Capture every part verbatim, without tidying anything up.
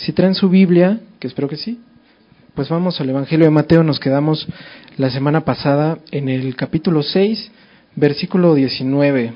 Si traen su Biblia, que espero que sí, pues vamos al Evangelio de Mateo. Nos quedamos la semana pasada en el capítulo seis, versículo diecinueve.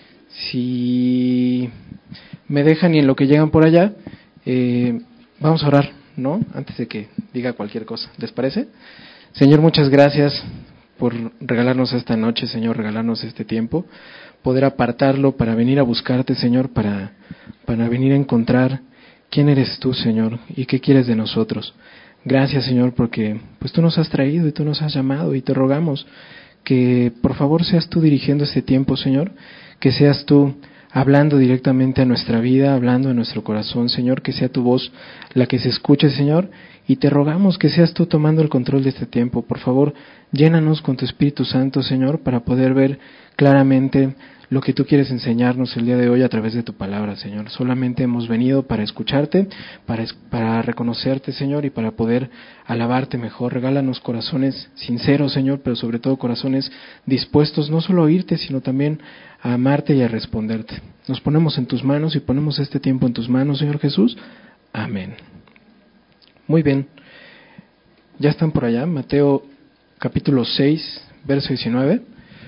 Si me dejan y en lo que llegan por allá, eh, vamos a orar, ¿no? Antes de que diga cualquier cosa. ¿Les parece? Señor, muchas gracias por regalarnos esta noche, Señor, regalarnos este tiempo, poder apartarlo para venir a buscarte, Señor, para, para venir a encontrar quién eres tú, Señor, y qué quieres de nosotros. Gracias, Señor, porque pues tú nos has traído y tú nos has llamado, y te rogamos que por favor seas tú dirigiendo este tiempo, Señor, que seas tú hablando directamente a nuestra vida, hablando a nuestro corazón, Señor, que sea tu voz la que se escuche, Señor, y te rogamos que seas tú tomando el control de este tiempo. Por favor, llénanos con tu Espíritu Santo, Señor, para poder ver claramente lo que tú quieres enseñarnos el día de hoy a través de tu palabra, Señor. Solamente hemos venido para escucharte, para, para reconocerte, Señor, y para poder alabarte mejor. Regálanos corazones sinceros, Señor, pero sobre todo corazones dispuestos no solo a oírte, sino también a amarte y a responderte. Nos ponemos en tus manos y ponemos este tiempo en tus manos, Señor Jesús. Amén. Muy bien. Ya están por allá, Mateo capítulo seis, verso diecinueve.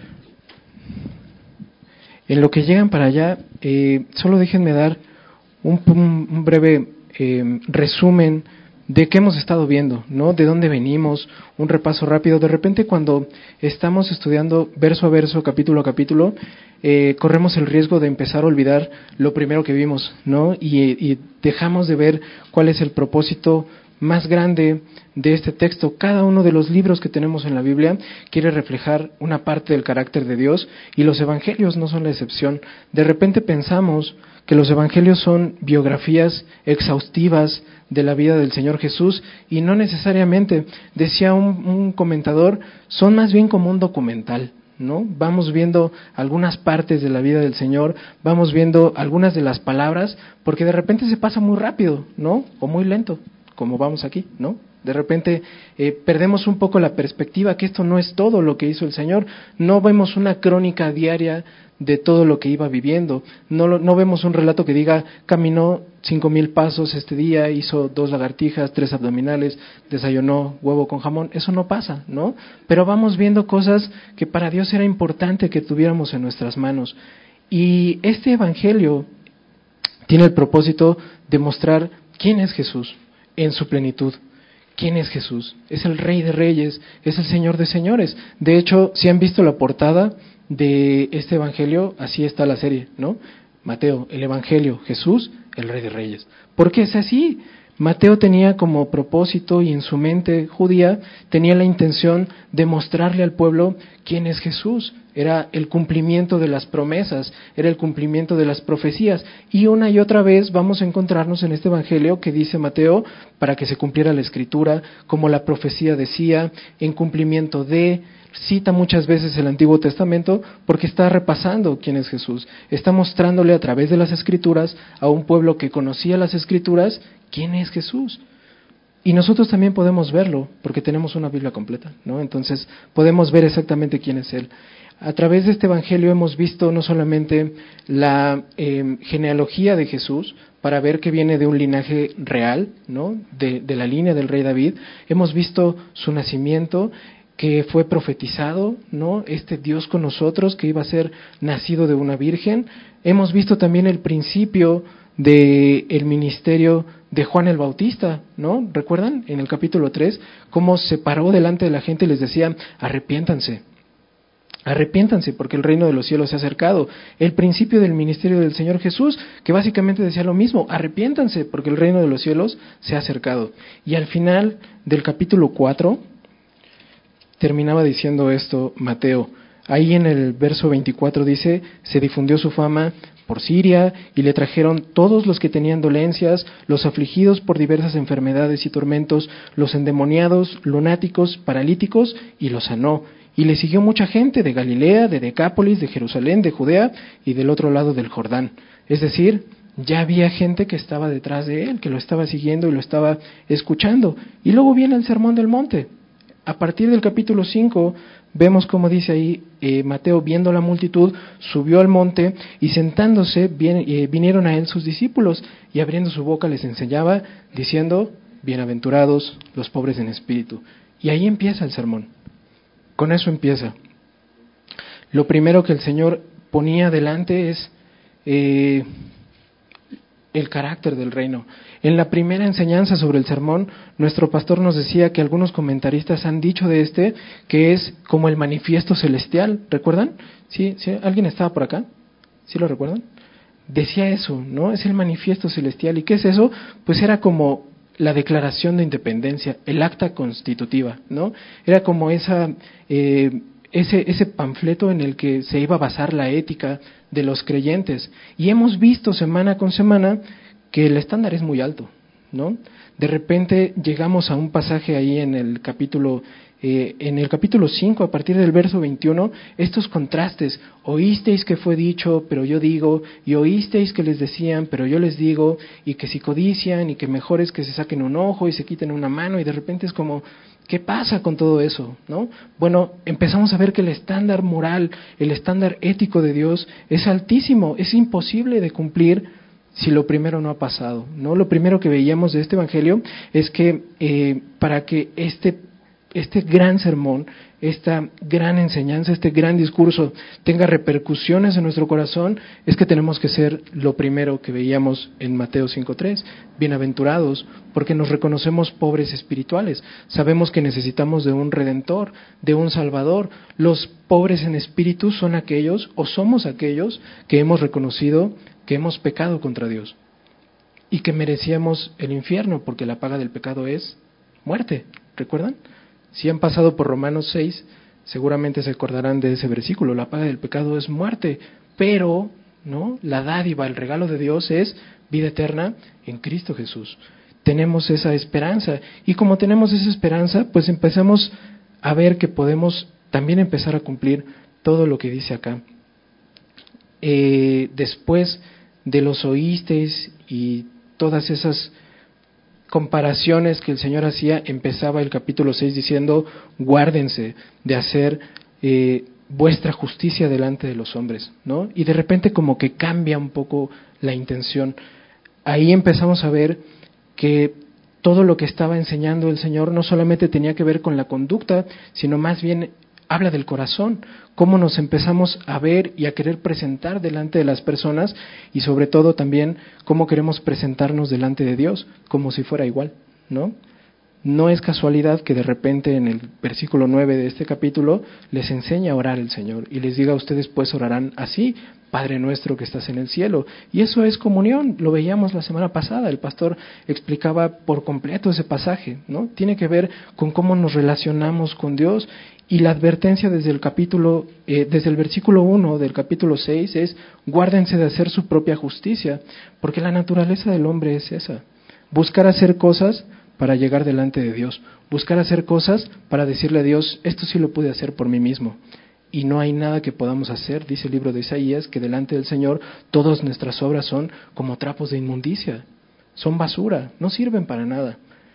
En lo que llegan para allá, eh, solo déjenme dar un, un, un breve eh, resumen de qué hemos estado viendo, ¿no? De dónde venimos, un repaso rápido. De repente, cuando estamos estudiando verso a verso, capítulo a capítulo, eh, corremos el riesgo de empezar a olvidar lo primero que vimos, ¿no? Y, y dejamos de ver cuál es el propósito más grande de este texto. Cada uno de los libros que tenemos en la Biblia quiere reflejar una parte del carácter de Dios, y los evangelios no son la excepción. De repente pensamos que los evangelios son biografías exhaustivas de la vida del Señor Jesús, y no necesariamente. Decía un, un comentador, son más bien como un documental, ¿no? Vamos viendo algunas partes de la vida del Señor, vamos viendo algunas de las palabras, porque de repente se pasa muy rápido, ¿no? O muy lento, como vamos aquí, ¿no? De repente eh, perdemos un poco la perspectiva que esto no es todo lo que hizo el Señor. No vemos una crónica diaria de todo lo que iba viviendo. No, no vemos un relato que diga, caminó cinco mil pasos este día, hizo dos lagartijas, tres abdominales, desayunó huevo con jamón. Eso no pasa, ¿no? Pero vamos viendo cosas que para Dios era importante que tuviéramos en nuestras manos. Y este evangelio tiene el propósito de mostrar quién es Jesús en su plenitud. ¿Quién es Jesús? Es el Rey de Reyes, es el Señor de Señores. De hecho, si han visto la portada de este evangelio, así está la serie, ¿no? Mateo, el evangelio, Jesús, el Rey de Reyes. ¿Por qué es así? Mateo tenía como propósito, y en su mente judía tenía la intención de mostrarle al pueblo quién es Jesús. Era el cumplimiento de las promesas, era el cumplimiento de las profecías. Y una y otra vez vamos a encontrarnos en este evangelio que dice Mateo, para que se cumpliera la escritura, como la profecía decía, en cumplimiento de... Cita muchas veces el Antiguo Testamento porque está repasando quién es Jesús. Está mostrándole a través de las Escrituras a un pueblo que conocía las Escrituras quién es Jesús. Y nosotros también podemos verlo porque tenemos una Biblia completa, ¿no? Entonces podemos ver exactamente quién es Él. A través de este evangelio hemos visto no solamente la eh, genealogía de Jesús, para ver que viene de un linaje real, ¿no? De, de la línea del rey David. Hemos visto su nacimiento, que fue profetizado, ¿no? Este Dios con nosotros, que iba a ser nacido de una virgen. Hemos visto también el principio de el ministerio de Juan el Bautista, ¿no? ¿Recuerdan? En el capítulo tres, cómo se paró delante de la gente y les decía, arrepiéntanse, arrepiéntanse porque el reino de los cielos se ha acercado. El principio del ministerio del Señor Jesús, que básicamente decía lo mismo, arrepiéntanse porque el reino de los cielos se ha acercado. Y al final del capítulo cuatro, terminaba diciendo esto Mateo. Ahí en el verso veinticuatro dice, se difundió su fama por Siria y le trajeron todos los que tenían dolencias, los afligidos por diversas enfermedades y tormentos, los endemoniados, lunáticos, paralíticos, y los sanó. Y le siguió mucha gente de Galilea, de Decápolis, de Jerusalén, de Judea y del otro lado del Jordán. Es decir, ya había gente que estaba detrás de él, que lo estaba siguiendo y lo estaba escuchando. Y luego viene el Sermón del Monte. A partir del capítulo cinco, vemos como dice ahí, eh, Mateo, viendo la multitud, subió al monte y sentándose bien, eh, vinieron a él sus discípulos y abriendo su boca les enseñaba, diciendo, bienaventurados los pobres en espíritu. Y ahí empieza el sermón. Con eso empieza. Lo primero que el Señor ponía delante es eh, el carácter del reino. En la primera enseñanza sobre el sermón, nuestro pastor nos decía que algunos comentaristas han dicho de este que es como el manifiesto celestial. ¿Recuerdan? ¿Sí? ¿Sí? ¿Alguien estaba por acá? ¿Sí lo recuerdan? Decía eso, ¿no? Es el manifiesto celestial. ¿Y qué es eso? Pues era como la declaración de independencia, el acta constitutiva, ¿no? Era como esa, eh, ese, ese panfleto en el que se iba a basar la ética de los creyentes. Y hemos visto semana con semana que el estándar es muy alto, ¿no? De repente llegamos a un pasaje ahí en el capítulo eh, en el capítulo cinco, a partir del verso veintiuno, estos contrastes: oísteis que fue dicho, pero yo digo, y oísteis que les decían, pero yo les digo, y que si codician, y que mejor es que se saquen un ojo y se quiten una mano, y de repente es como, ¿qué pasa con todo eso? ¿No? Bueno, empezamos a ver que el estándar moral, el estándar ético de Dios es altísimo, es imposible de cumplir si lo primero no ha pasado, ¿no? Lo primero que veíamos de este evangelio es que eh, para que este este gran sermón, esta gran enseñanza, este gran discurso tenga repercusiones en nuestro corazón, es que tenemos que ser lo primero que veíamos en Mateo cinco tres, bienaventurados, porque nos reconocemos pobres espirituales, sabemos que necesitamos de un Redentor, de un Salvador. Los pobres en espíritu son aquellos, o somos aquellos, que hemos reconocido que hemos pecado contra Dios y que merecíamos el infierno, porque la paga del pecado es muerte, ¿recuerdan? Si han pasado por Romanos seis, seguramente se acordarán de ese versículo. La paga del pecado es muerte, pero ¿no? La dádiva, el regalo de Dios es vida eterna en Cristo Jesús. Tenemos esa esperanza, y como tenemos esa esperanza, pues empezamos a ver que podemos también empezar a cumplir todo lo que dice acá. Eh, después de los oísteis y todas esas comparaciones que el Señor hacía, empezaba el capítulo seis diciendo, guárdense de hacer eh, vuestra justicia delante de los hombres, ¿no? Y de repente como que cambia un poco la intención. Ahí empezamos a ver que todo lo que estaba enseñando el Señor no solamente tenía que ver con la conducta, sino más bien habla del corazón, cómo nos empezamos a ver y a querer presentar delante de las personas, y sobre todo también cómo queremos presentarnos delante de Dios, como si fuera igual, ¿no? No es casualidad que de repente en el versículo nueve de este capítulo les enseña a orar el Señor y les diga, ustedes pues orarán así: Padre nuestro que estás en el cielo. Y eso es comunión, lo veíamos la semana pasada, el pastor explicaba por completo ese pasaje, ¿no? Tiene que ver con cómo nos relacionamos con Dios. Y la advertencia desde el capítulo, eh, desde el versículo uno del capítulo seis es, guárdense de hacer su propia justicia, porque la naturaleza del hombre es esa: buscar hacer cosas para llegar delante de Dios, buscar hacer cosas para decirle a Dios, esto sí lo pude hacer por mí mismo. Y no hay nada que podamos hacer, dice el libro de Isaías, que delante del Señor todas nuestras obras son como trapos de inmundicia, son basura, no sirven para nada.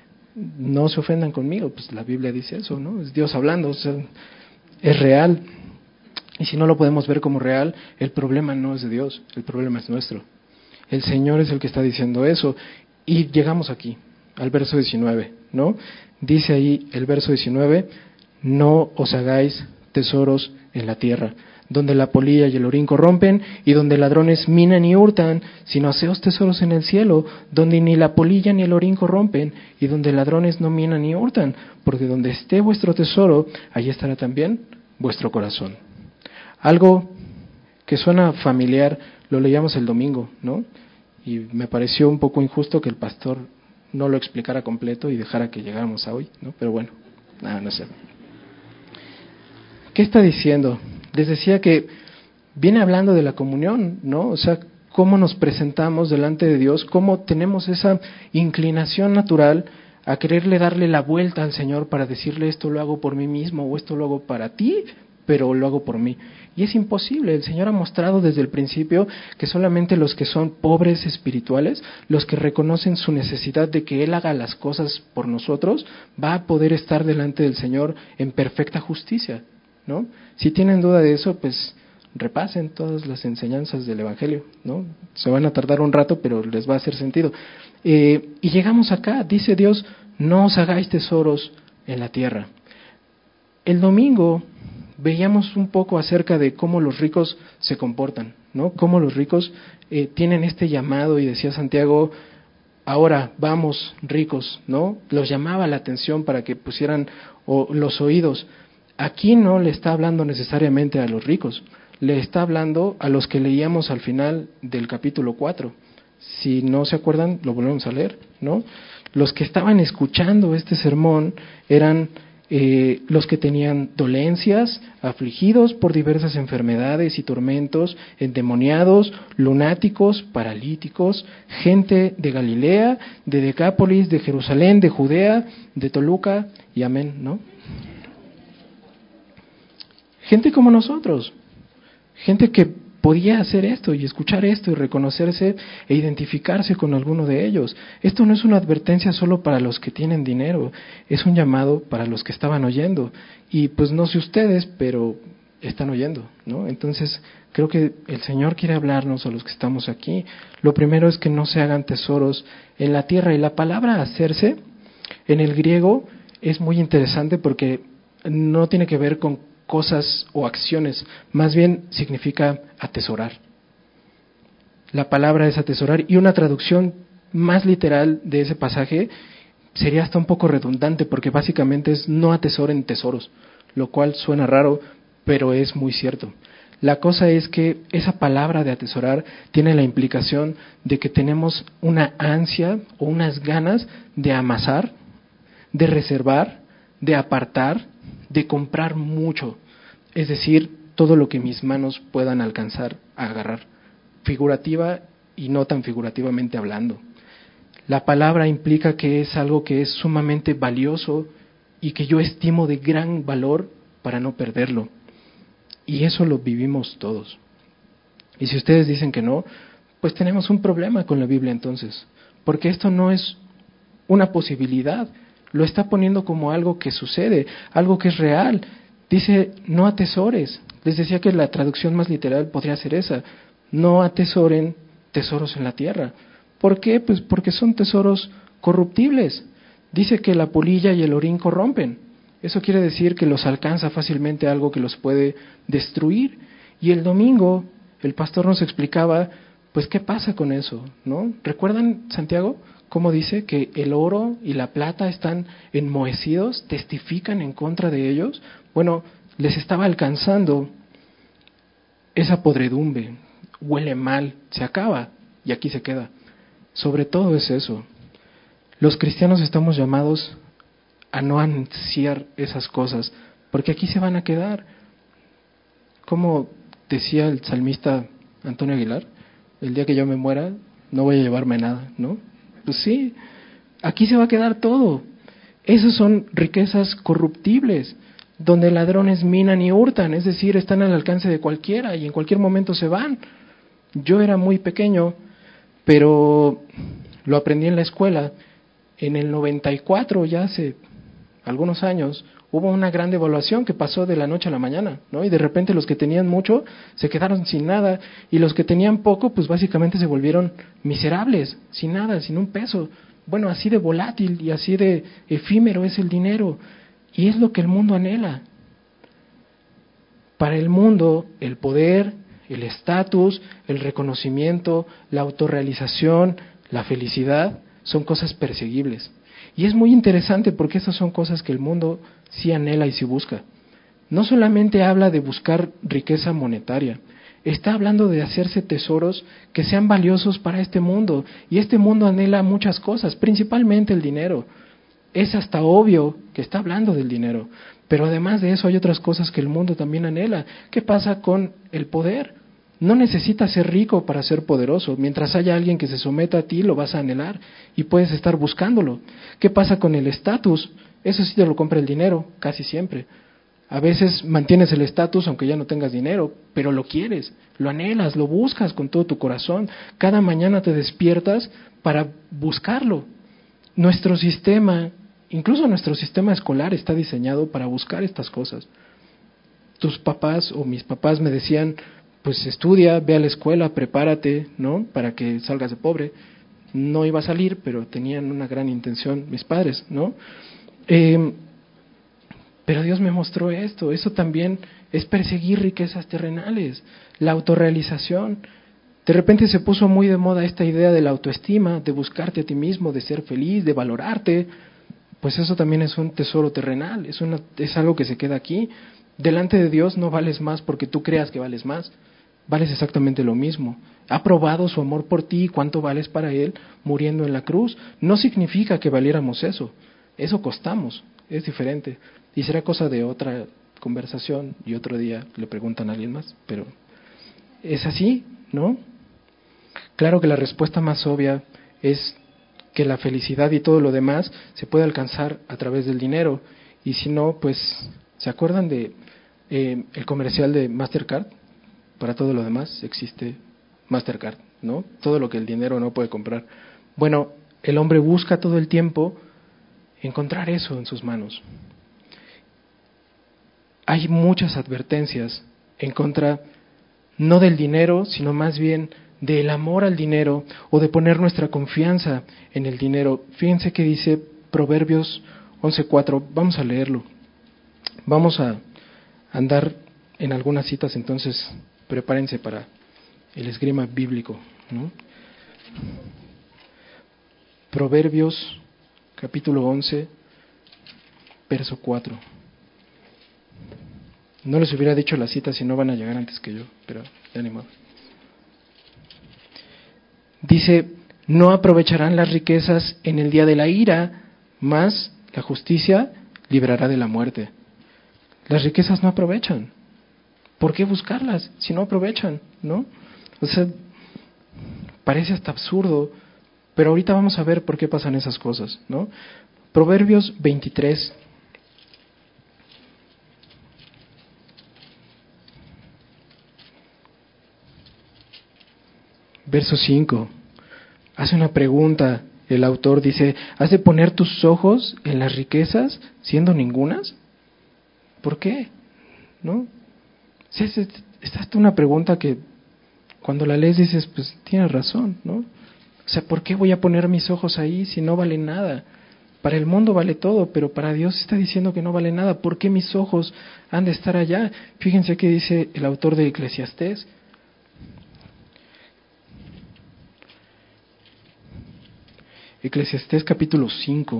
No se ofendan conmigo, pues la Biblia dice eso, ¿no? Es Dios hablando, o sea, es real. Y si no lo podemos ver como real, el problema no es de Dios, el problema es nuestro. El Señor es el que está diciendo eso. Y llegamos aquí, al verso diecinueve, ¿no? Dice ahí el verso diecinueve, no os hagáis tesoros en la tierra, donde la polilla y el orín corrompen, y donde ladrones minan y hurtan, sino haceos tesoros en el cielo, donde ni la polilla ni el orín corrompen, y donde ladrones no minan ni hurtan, porque donde esté vuestro tesoro, allí estará también vuestro corazón. Algo que suena familiar, lo leíamos el domingo, ¿no? Y me pareció un poco injusto que el pastor no lo explicara completo y dejara que llegáramos a hoy, ¿no? Pero bueno, nada, no sé. ¿Qué está diciendo? Les decía que viene hablando de la comunión, ¿no? O sea, cómo nos presentamos delante de Dios, cómo tenemos esa inclinación natural a quererle darle la vuelta al Señor para decirle, esto lo hago por mí mismo o esto lo hago para ti, pero lo hago por mí. Y es imposible. El Señor ha mostrado desde el principio que solamente los que son pobres espirituales, los que reconocen su necesidad de que Él haga las cosas por nosotros, va a poder estar delante del Señor en perfecta justicia, ¿no? Si tienen duda de eso, pues repasen todas las enseñanzas del Evangelio, ¿no? Se van a tardar un rato, pero les va a hacer sentido. Eh, y llegamos acá, dice Dios, no os hagáis tesoros en la tierra. El domingo veíamos un poco acerca de cómo los ricos se comportan, ¿no? Cómo los ricos eh, tienen este llamado, y decía Santiago, ahora vamos ricos, ¿no? Los llamaba la atención para que pusieran o, los oídos. Aquí no le está hablando necesariamente a los ricos, le está hablando a los que leíamos al final del capítulo cuatro. Si no se acuerdan, lo volvemos a leer, ¿no? Los que estaban escuchando este sermón eran eh, los que tenían dolencias, afligidos por diversas enfermedades y tormentos, endemoniados, lunáticos, paralíticos, gente de Galilea, de Decápolis, de Jerusalén, de Judea, de Toluca, y amén, ¿no? Gente como nosotros, gente que podía hacer esto y escuchar esto y reconocerse e identificarse con alguno de ellos. Esto no es una advertencia solo para los que tienen dinero, es un llamado para los que estaban oyendo. Y pues no sé ustedes, pero están oyendo, ¿no? Entonces creo que el Señor quiere hablarnos a los que estamos aquí. Lo primero es que no se hagan tesoros en la tierra. Y la palabra hacerse en el griego es muy interesante porque no tiene que ver con cosas o acciones, más bien significa atesorar. La palabra es atesorar, y una traducción más literal de ese pasaje sería hasta un poco redundante, porque básicamente es no atesoren tesoros, lo cual suena raro, pero es muy cierto. La cosa es que esa palabra de atesorar tiene la implicación de que tenemos una ansia o unas ganas de amasar, de reservar, de apartar, de comprar mucho, es decir, todo lo que mis manos puedan alcanzar a agarrar, figurativa y no tan figurativamente hablando. La palabra implica que es algo que es sumamente valioso y que yo estimo de gran valor para no perderlo. Y eso lo vivimos todos. Y si ustedes dicen que no, pues tenemos un problema con la Biblia entonces, porque esto no es una posibilidad, lo está poniendo como algo que sucede, algo que es real. Dice, no atesores. Les decía que la traducción más literal podría ser esa, no atesoren tesoros en la tierra. ¿Por qué? Pues porque son tesoros corruptibles. Dice que la polilla y el orín corrompen. Eso quiere decir que los alcanza fácilmente algo que los puede destruir. Y el domingo el pastor nos explicaba, pues, ¿qué pasa con eso? ¿No? ¿Recuerdan, Santiago, cómo dice que el oro y la plata están enmohecidos, testifican en contra de ellos? Bueno, les estaba alcanzando esa podredumbre, huele mal, se acaba y aquí se queda. Sobre todo es eso. Los cristianos estamos llamados a no ansiar esas cosas, porque aquí se van a quedar. Como decía el salmista Antonio Aguilar, el día que yo me muera no voy a llevarme nada, ¿no? Pues sí, aquí se va a quedar todo. Esas son riquezas corruptibles, donde ladrones minan y hurtan, es decir, están al alcance de cualquiera y en cualquier momento se van. Yo era muy pequeño, pero lo aprendí en la escuela. En el noventa y cuatro, ya hace algunos años, hubo una gran devaluación que pasó de la noche a la mañana, ¿no? Y de repente los que tenían mucho se quedaron sin nada, y los que tenían poco, pues básicamente se volvieron miserables, sin nada, sin un peso. Bueno, así de volátil y así de efímero es el dinero, y es lo que el mundo anhela. Para el mundo, el poder, el estatus, el reconocimiento, la autorrealización, la felicidad, son cosas perseguibles. Y es muy interesante porque esas son cosas que el mundo sí anhela y sí busca. No solamente habla de buscar riqueza monetaria, está hablando de hacerse tesoros que sean valiosos para este mundo. Y este mundo anhela muchas cosas, principalmente el dinero. Es hasta obvio que está hablando del dinero, pero además de eso hay otras cosas que el mundo también anhela. ¿Qué pasa con el poder? No necesitas ser rico para ser poderoso. Mientras haya alguien que se someta a ti, lo vas a anhelar y puedes estar buscándolo. ¿Qué pasa con el estatus? Eso sí te lo compra el dinero, casi siempre. A veces mantienes el estatus aunque ya no tengas dinero, pero lo quieres, lo anhelas, lo buscas con todo tu corazón. Cada mañana te despiertas para buscarlo. Nuestro sistema, incluso nuestro sistema escolar está diseñado para buscar estas cosas. Tus papás o mis papás me decían, pues estudia, ve a la escuela, prepárate, ¿no? Para que salgas de pobre. No iba a salir, pero tenían una gran intención mis padres, ¿no? Eh, pero Dios me mostró esto. Eso también es perseguir riquezas terrenales, la autorrealización. De repente se puso muy de moda esta idea de la autoestima, de buscarte a ti mismo, de ser feliz, de valorarte. Pues eso también es un tesoro terrenal, es, una, es algo que se queda aquí. Delante de Dios no vales más porque tú creas que vales más, vales exactamente lo mismo. Ha probado su amor por ti y cuánto vales para Él muriendo en la cruz. No significa que valiéramos eso, eso costamos, es diferente. Y será cosa de otra conversación y otro día le preguntan a alguien más, pero es así, ¿no? Claro que la respuesta más obvia es que la felicidad y todo lo demás se puede alcanzar a través del dinero. Y si no, pues, ¿se acuerdan de eh, el comercial de Mastercard? Para todo lo demás existe Mastercard, ¿no? Todo lo que el dinero no puede comprar. Bueno, el hombre busca todo el tiempo encontrar eso en sus manos. Hay muchas advertencias en contra, no del dinero, sino más bien del amor al dinero o de poner nuestra confianza en el dinero. Fíjense que dice Proverbios once cuatro, vamos a leerlo. Vamos a andar en algunas citas, entonces prepárense para el esgrima bíblico, ¿no? Proverbios capítulo once, verso cuatro. No les hubiera dicho la cita si no van a llegar antes que yo, pero de animado. Dice, no aprovecharán las riquezas en el día de la ira, mas la justicia librará de la muerte. Las riquezas no aprovechan. ¿Por qué buscarlas si no aprovechan? ¿No? O sea, parece hasta absurdo, pero ahorita vamos a ver por qué pasan esas cosas, ¿no? Proverbios veintitrés. Verso cinco. Hace una pregunta, el autor dice, ¿has de poner tus ojos en las riquezas siendo ningunas? ¿Por qué? ¿No? Es, es, es hasta una pregunta que cuando la lees dices, pues tienes razón, ¿no? O sea, ¿por qué voy a poner mis ojos ahí si no vale nada? Para el mundo vale todo, pero para Dios está diciendo que no vale nada. ¿Por qué mis ojos han de estar allá? Fíjense que dice el autor de Eclesiastés. Eclesiastés capítulo cinco.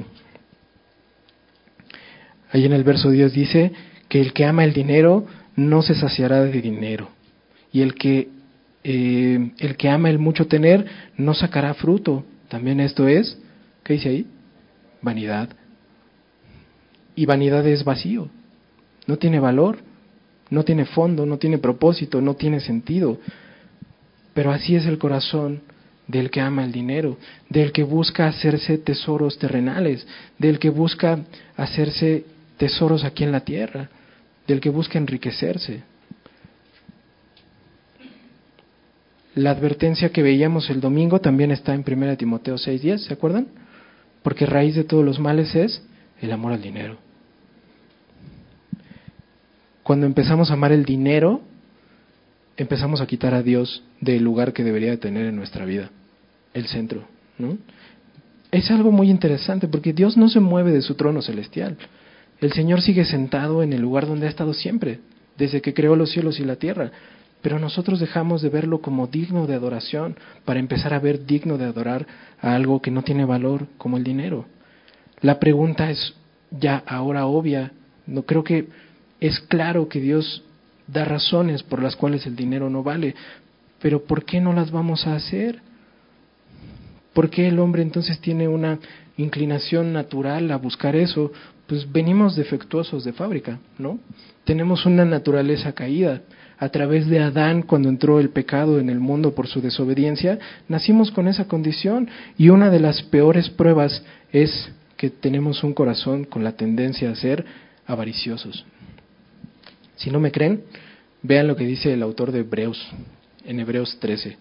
Ahí en el verso diez dice que el que ama el dinero no se saciará de dinero. Y el que, eh, el que ama el mucho tener no sacará fruto. También esto es, ¿qué dice ahí? Vanidad. Y vanidad es vacío. No tiene valor, no tiene fondo, no tiene propósito, no tiene sentido. Pero así es el corazón del que ama el dinero, del que busca hacerse tesoros terrenales, del que busca hacerse tesoros aquí en la tierra, del que busca enriquecerse. La advertencia que veíamos el domingo también está en primera Timoteo seis diez, ¿se acuerdan? Porque raíz de todos los males es el amor al dinero. Cuando empezamos a amar el dinero, empezamos a quitar a Dios del lugar que debería de tener en nuestra vida, el centro, ¿no? Es algo muy interesante porque Dios no se mueve de su trono celestial. El Señor sigue sentado en el lugar donde ha estado siempre, desde que creó los cielos y la tierra. Pero nosotros dejamos de verlo como digno de adoración para empezar a ver digno de adorar a algo que no tiene valor como el dinero. La pregunta es ya ahora obvia. No creo que es claro que Dios da razones por las cuales el dinero no vale, pero ¿por qué no las vamos a hacer? ¿Por qué el hombre entonces tiene una inclinación natural a buscar eso? Pues venimos defectuosos de fábrica, ¿no? Tenemos una naturaleza caída. A través de Adán, cuando entró el pecado en el mundo por su desobediencia, nacimos con esa condición, y una de las peores pruebas es que tenemos un corazón con la tendencia a ser avariciosos. Si no me creen, vean lo que dice el autor de Hebreos, en Hebreos trece.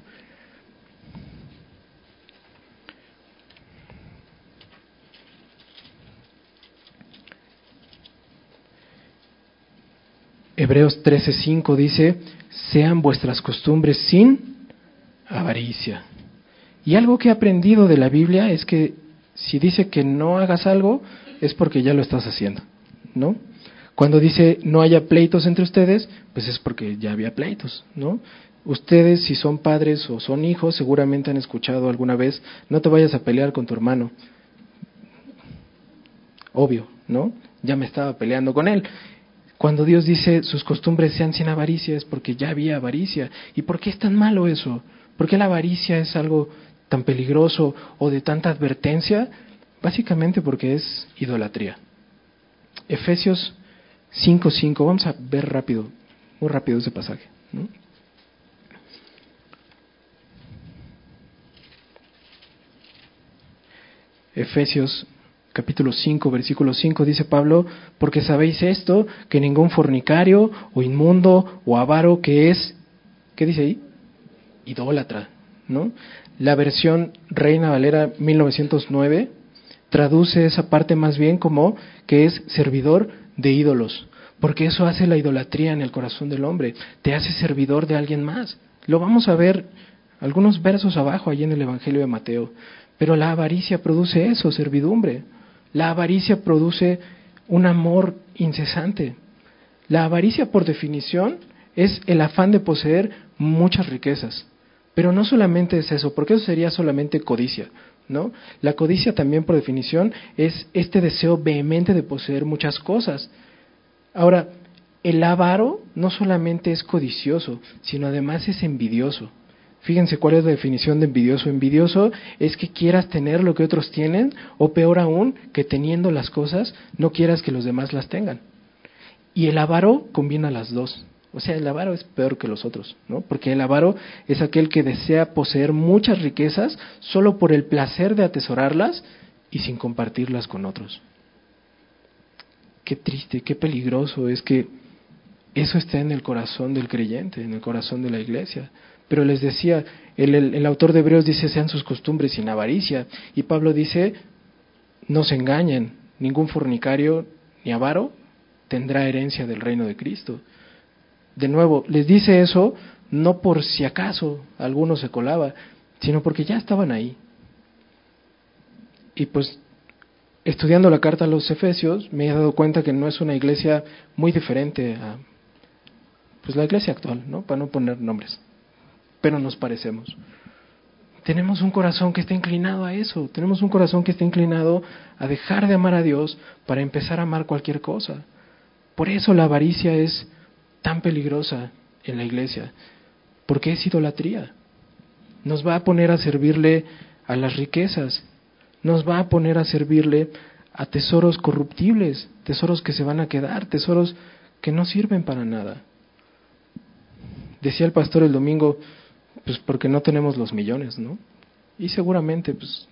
Hebreos trece cinco dice, sean vuestras costumbres sin avaricia. Y algo que he aprendido de la Biblia es que si dice que no hagas algo, es porque ya lo estás haciendo, ¿no? Cuando dice no haya pleitos entre ustedes, pues es porque ya había pleitos, ¿no? Ustedes, si son padres o son hijos, seguramente han escuchado alguna vez, no te vayas a pelear con tu hermano. Obvio, ¿no? Ya me estaba peleando con él. Cuando Dios dice sus costumbres sean sin avaricia, es porque ya había avaricia. ¿Y por qué es tan malo eso? ¿Por qué la avaricia es algo tan peligroso o de tanta advertencia? Básicamente porque es idolatría. Efesios cinco cinco, vamos a ver rápido, muy rápido ese pasaje, ¿no? Efesios capítulo cinco, versículo cinco, dice Pablo, porque sabéis esto, que ningún fornicario o inmundo o avaro que es, ¿qué dice ahí? Idólatra, ¿no? La versión Reina Valera mil novecientos nueve traduce esa parte más bien como que es servidor de ídolos, porque eso hace la idolatría en el corazón del hombre, te hace servidor de alguien más. Lo vamos a ver algunos versos abajo allí en el Evangelio de Mateo. Pero la avaricia produce eso, servidumbre. La avaricia produce un amor incesante. La avaricia, por definición, es el afán de poseer muchas riquezas. Pero no solamente es eso, porque eso sería solamente codicia, ¿no? La codicia también, por definición, es este deseo vehemente de poseer muchas cosas. Ahora, el avaro no solamente es codicioso, sino además es envidioso. Fíjense cuál es la definición de envidioso. Envidioso es que quieras tener lo que otros tienen, o peor aún, que teniendo las cosas no quieras que los demás las tengan. Y el avaro combina las dos. O sea, el avaro es peor que los otros, ¿no? Porque el avaro es aquel que desea poseer muchas riquezas solo por el placer de atesorarlas y sin compartirlas con otros. Qué triste, qué peligroso es que eso está en el corazón del creyente, en el corazón de la iglesia. Pero les decía, el, el, el autor de Hebreos dice, sean sus costumbres sin avaricia. Y Pablo dice, no se engañen, ningún fornicario ni avaro tendrá herencia del reino de Cristo. De nuevo, les dice eso no por si acaso alguno se colaba, sino porque ya estaban ahí. Y pues, estudiando la carta a los Efesios, me he dado cuenta que no es una iglesia muy diferente a pues la iglesia actual, ¿no? Para no poner nombres. Pero nos parecemos. Tenemos un corazón que está inclinado a eso, tenemos un corazón que está inclinado a dejar de amar a Dios para empezar a amar cualquier cosa. Por eso la avaricia es tan peligrosa en la iglesia, porque es idolatría. Nos va a poner a servirle a las riquezas, nos va a poner a servirle a tesoros corruptibles, tesoros que se van a quedar, tesoros que no sirven para nada. Decía el pastor el domingo, pues porque no tenemos los millones, ¿no? Y seguramente, pues,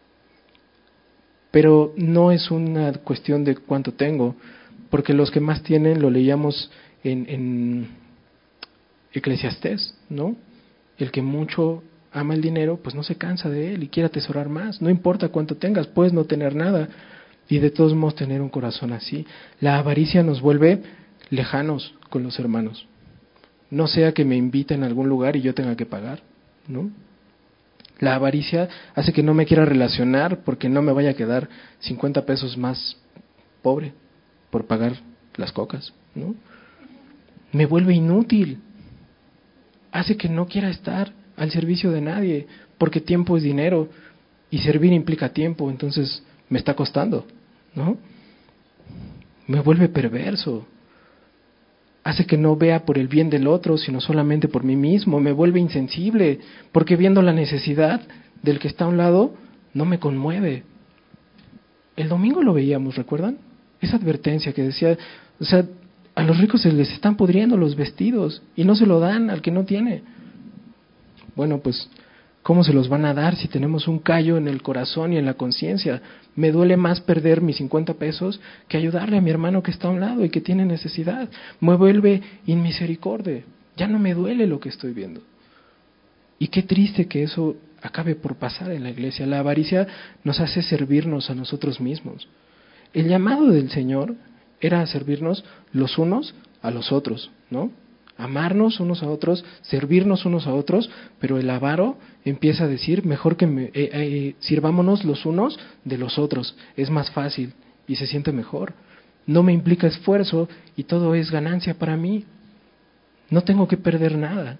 pero no es una cuestión de cuánto tengo, porque los que más tienen, lo leíamos en, en Eclesiastés, ¿no? El que mucho ama el dinero, pues no se cansa de él y quiere atesorar más, no importa cuánto tengas, puedes no tener nada y de todos modos tener un corazón así. La avaricia nos vuelve lejanos con los hermanos. No sea que me inviten a algún lugar y yo tenga que pagar, ¿no? La avaricia hace que no me quiera relacionar porque no me vaya a quedar cincuenta pesos más pobre por pagar las cocas, ¿no? Me vuelve inútil. Hace que no quiera estar al servicio de nadie porque tiempo es dinero y servir implica tiempo, entonces me está costando, ¿no? Me vuelve perverso. Hace que no vea por el bien del otro, sino solamente por mí mismo. Me vuelve insensible, porque viendo la necesidad del que está a un lado, no me conmueve. El domingo lo veíamos, ¿recuerdan? Esa advertencia que decía, o sea, a los ricos se les están pudriendo los vestidos y no se lo dan al que no tiene. Bueno, pues ¿Cómo se los van a dar si tenemos un callo en el corazón y en la conciencia? Me duele más perder mis cincuenta pesos que ayudarle a mi hermano que está a un lado y que tiene necesidad. Me vuelve inmisericordia. Ya no me duele lo que estoy viendo. Y qué triste que eso acabe por pasar en la iglesia. La avaricia nos hace servirnos a nosotros mismos. El llamado del Señor era a servirnos los unos a los otros, ¿no? Amarnos unos a otros, servirnos unos a otros, pero el avaro empieza a decir, mejor que me, eh, eh, sirvámonos los unos de los otros, es más fácil y se siente mejor. No me implica esfuerzo y todo es ganancia para mí. No tengo que perder nada.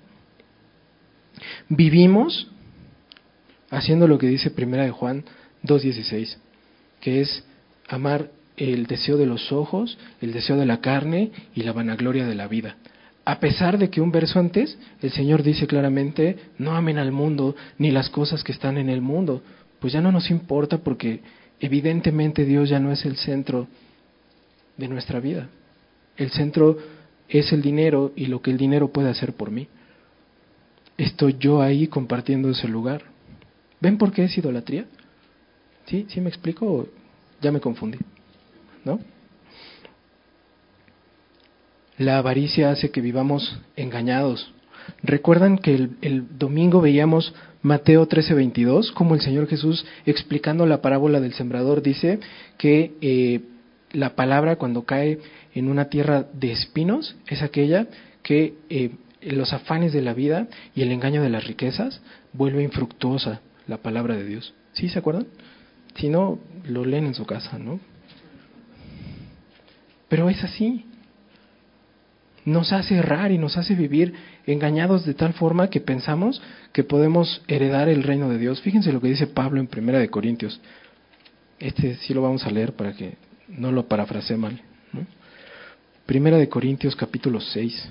Vivimos haciendo lo que dice Primera de Juan dos dieciséis, que es amar el deseo de los ojos, el deseo de la carne y la vanagloria de la vida. A pesar de que un verso antes el Señor dice claramente, no amen al mundo ni las cosas que están en el mundo, pues ya no nos importa porque evidentemente Dios ya no es el centro de nuestra vida. El centro es el dinero y lo que el dinero puede hacer por mí. Estoy yo ahí compartiendo ese lugar. ¿Ven por qué es idolatría? ¿Sí? ¿Sí me explico o ya me confundí? ¿No? La avaricia hace que vivamos engañados. ¿Recuerdan que el, el domingo veíamos Mateo trece veintidós, como el Señor Jesús, explicando la parábola del sembrador, dice que eh, la palabra cuando cae en una tierra de espinos es aquella que eh, los afanes de la vida y el engaño de las riquezas vuelve infructuosa la palabra de Dios? ¿Sí se acuerdan? Si no, lo leen en su casa, ¿no? Pero es así. Nos hace errar y nos hace vivir engañados de tal forma que pensamos que podemos heredar el reino de Dios. Fíjense lo que dice Pablo en Primera de Corintios. Este sí lo vamos a leer para que no lo parafrasee mal, ¿no? Primera de Corintios capítulo seis.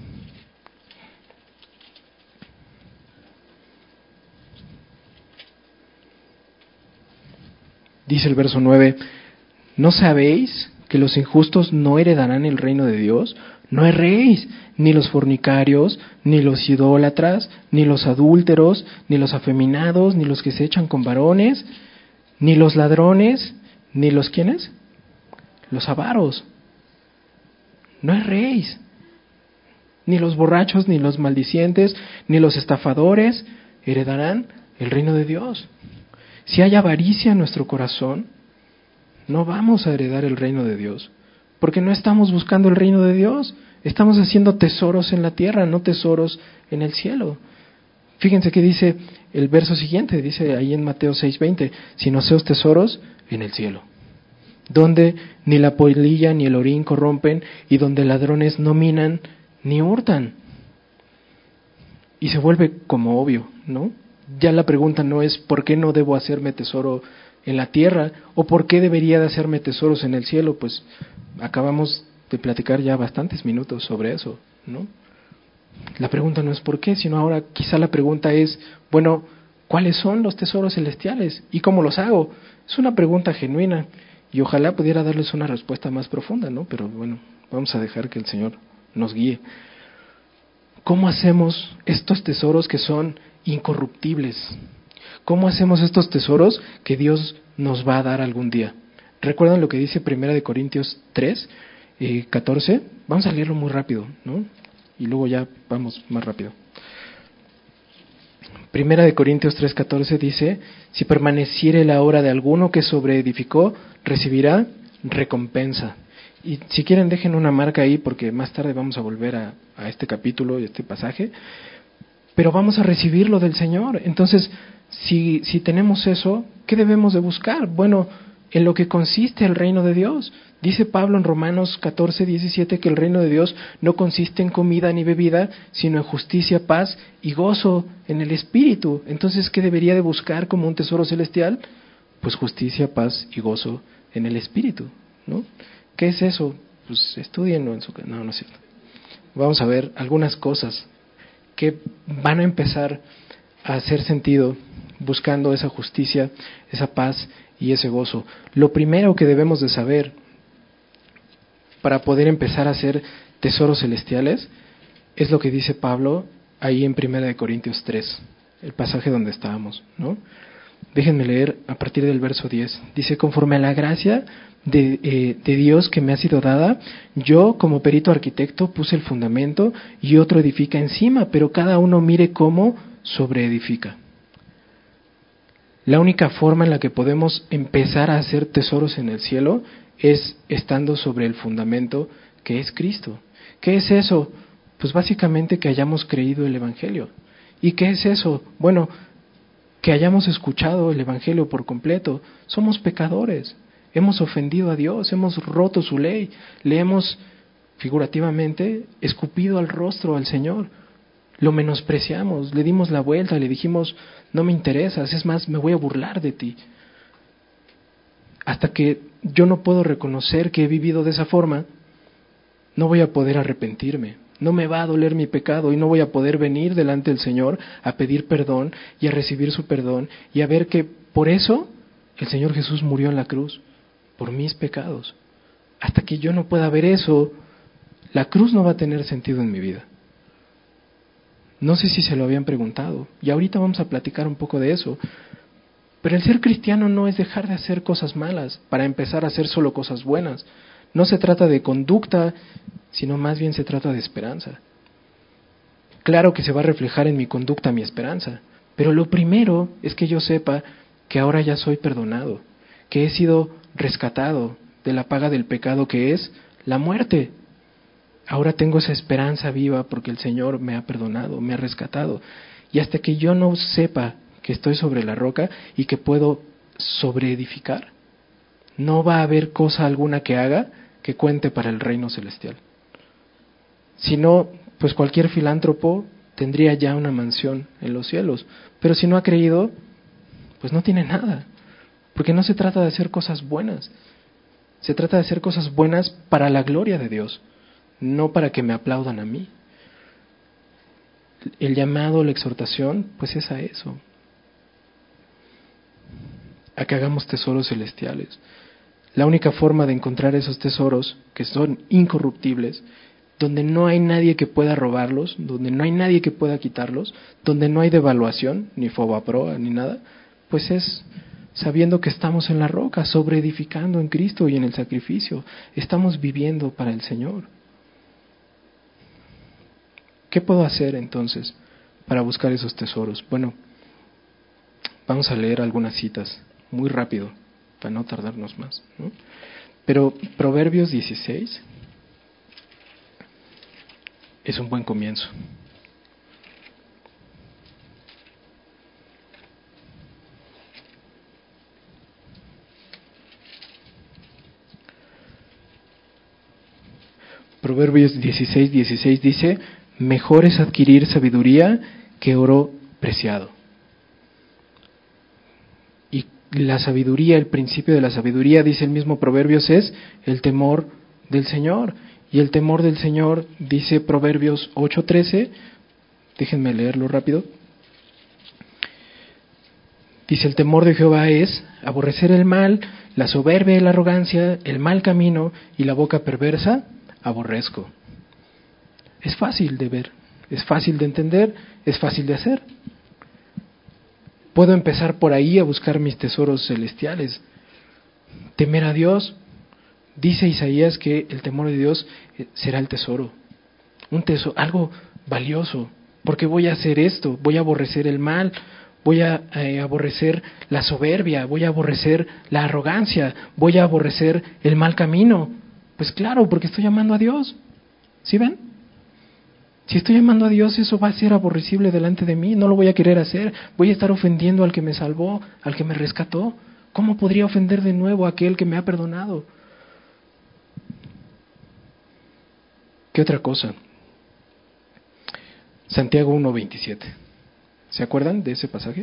Dice el verso nueve, ¿no sabéis que los injustos no heredarán el reino de Dios? No erréis, ni los fornicarios, ni los idólatras, ni los adúlteros, ni los afeminados, ni los que se echan con varones, ni los ladrones, ni los ¿quiénes? Los avaros. No erréis, ni los borrachos, ni los maldicientes, ni los estafadores heredarán el reino de Dios. Si hay avaricia en nuestro corazón, no vamos a heredar el reino de Dios, porque no estamos buscando el reino de Dios, estamos haciendo tesoros en la tierra, no tesoros en el cielo. Fíjense que dice el verso siguiente, dice ahí en Mateo seis veinte, sino seos tesoros en el cielo, donde ni la polilla ni el orín corrompen y donde ladrones no minan ni hurtan. Y se vuelve como obvio, ¿no? Ya la pregunta no es ¿por qué no debo hacerme tesoro en la tierra? ¿O por qué debería de hacerme tesoros en el cielo? Pues acabamos de platicar ya bastantes minutos sobre eso, ¿no? La pregunta no es ¿por qué? Sino ahora quizá la pregunta es, bueno, ¿cuáles son los tesoros celestiales? ¿Y cómo los hago? Es una pregunta genuina y ojalá pudiera darles una respuesta más profunda, ¿no? Pero bueno, vamos a dejar que el Señor nos guíe. ¿Cómo hacemos estos tesoros que son incorruptibles? ¿Cómo hacemos estos tesoros que Dios nos va a dar algún día? ¿Recuerdan lo que dice Primera de Corintios tres, eh, catorce? Vamos a leerlo muy rápido, ¿no? Y luego ya vamos más rápido. Primera de Corintios tres, catorce dice, si permaneciere la obra de alguno que sobreedificó, recibirá recompensa. Y si quieren dejen una marca ahí porque más tarde vamos a volver a, a este capítulo y este pasaje, pero vamos a recibirlo del Señor. Entonces, si, si tenemos eso, ¿qué debemos de buscar? Bueno, en lo que consiste el reino de Dios. Dice Pablo en Romanos catorce, diecisiete que el reino de Dios no consiste en comida ni bebida, sino en justicia, paz y gozo en el Espíritu. Entonces, ¿qué debería de buscar como un tesoro celestial? Pues justicia, paz y gozo en el Espíritu, ¿no? ¿Qué es eso? Pues estudienlo en su... No, no es cierto. Vamos a ver algunas cosas que van a empezar a hacer sentido buscando esa justicia, esa paz y ese gozo. Lo primero que debemos de saber para poder empezar a hacer tesoros celestiales es lo que dice Pablo ahí en Primera de Corintios tres. el pasaje donde estábamos, ¿no? Déjenme leer a partir del verso diez. Dice, conforme a la gracia de, eh, de Dios que me ha sido dada, yo como perito arquitecto puse el fundamento y otro edifica encima, pero cada uno mire cómo sobreedifica. La única forma en la que podemos empezar a hacer tesoros en el cielo es estando sobre el fundamento que es Cristo. ¿Qué es eso? Pues básicamente que hayamos creído el Evangelio. ¿Y qué es eso? Bueno, que hayamos escuchado el Evangelio por completo. Somos pecadores, hemos ofendido a Dios, hemos roto su ley, le hemos, figurativamente, escupido al rostro al Señor. Lo menospreciamos, le dimos la vuelta, le dijimos, no me interesas, es más, me voy a burlar de ti. Hasta que yo no puedo reconocer que he vivido de esa forma, no voy a poder arrepentirme. No me va a doler mi pecado y no voy a poder venir delante del Señor a pedir perdón y a recibir su perdón y a ver que por eso el Señor Jesús murió en la cruz, por mis pecados. Hasta que yo no pueda ver eso, la cruz no va a tener sentido en mi vida. No sé si se lo habían preguntado y ahorita vamos a platicar un poco de eso. Pero el ser cristiano no es dejar de hacer cosas malas para empezar a hacer solo cosas buenas. No se trata de conducta, sino más bien se trata de esperanza. Claro que se va a reflejar en mi conducta mi esperanza, pero lo primero es que yo sepa que ahora ya soy perdonado, que he sido rescatado de la paga del pecado que es la muerte. Ahora tengo esa esperanza viva porque el Señor me ha perdonado, me ha rescatado. Y hasta que yo no sepa que estoy sobre la roca y que puedo sobreedificar, no va a haber cosa alguna que haga que cuente para el reino celestial. Si no, pues cualquier filántropo tendría ya una mansión en los cielos. Pero si no ha creído, pues no tiene nada. Porque no se trata de hacer cosas buenas. Se trata de hacer cosas buenas para la gloria de Dios, no para que me aplaudan a mí. El llamado, la exhortación, pues es a eso. A que hagamos tesoros celestiales. La única forma de encontrar esos tesoros, que son incorruptibles, donde no hay nadie que pueda robarlos, donde no hay nadie que pueda quitarlos, donde no hay devaluación, ni fobaproa, ni nada, pues es sabiendo que estamos en la roca, sobreedificando en Cristo y en el sacrificio. Estamos viviendo para el Señor. ¿Qué puedo hacer entonces para buscar esos tesoros? Bueno, vamos a leer algunas citas muy rápido, para no tardarnos más, ¿no? Pero Proverbios dieciséis es un buen comienzo. Proverbios dieciséis, dieciséis dice, mejor es adquirir sabiduría que oro preciado. Y la sabiduría, el principio de la sabiduría, dice el mismo Proverbios, es el temor del Señor. Y el temor del Señor, dice Proverbios ocho trece, déjenme leerlo rápido. Dice, el temor de Jehová es aborrecer el mal, la soberbia y la arrogancia, el mal camino y la boca perversa, aborrezco. Es fácil de ver, es fácil de entender, es fácil de hacer. Puedo empezar por ahí a buscar mis tesoros celestiales. Temer a Dios. Dice Isaías que el temor de Dios será el tesoro. Un tesoro, algo valioso. Porque voy a hacer esto, voy a aborrecer el mal, voy a eh, aborrecer la soberbia, voy a aborrecer la arrogancia, voy a aborrecer el mal camino. Pues claro, porque estoy amando a Dios. ¿Sí ven? Si estoy amando a Dios, eso va a ser aborrecible delante de mí, no lo voy a querer hacer, voy a estar ofendiendo al que me salvó, al que me rescató. ¿Cómo podría ofender de nuevo a aquel que me ha perdonado? ¿Qué otra cosa? Santiago uno veintisiete. ¿Se acuerdan de ese pasaje?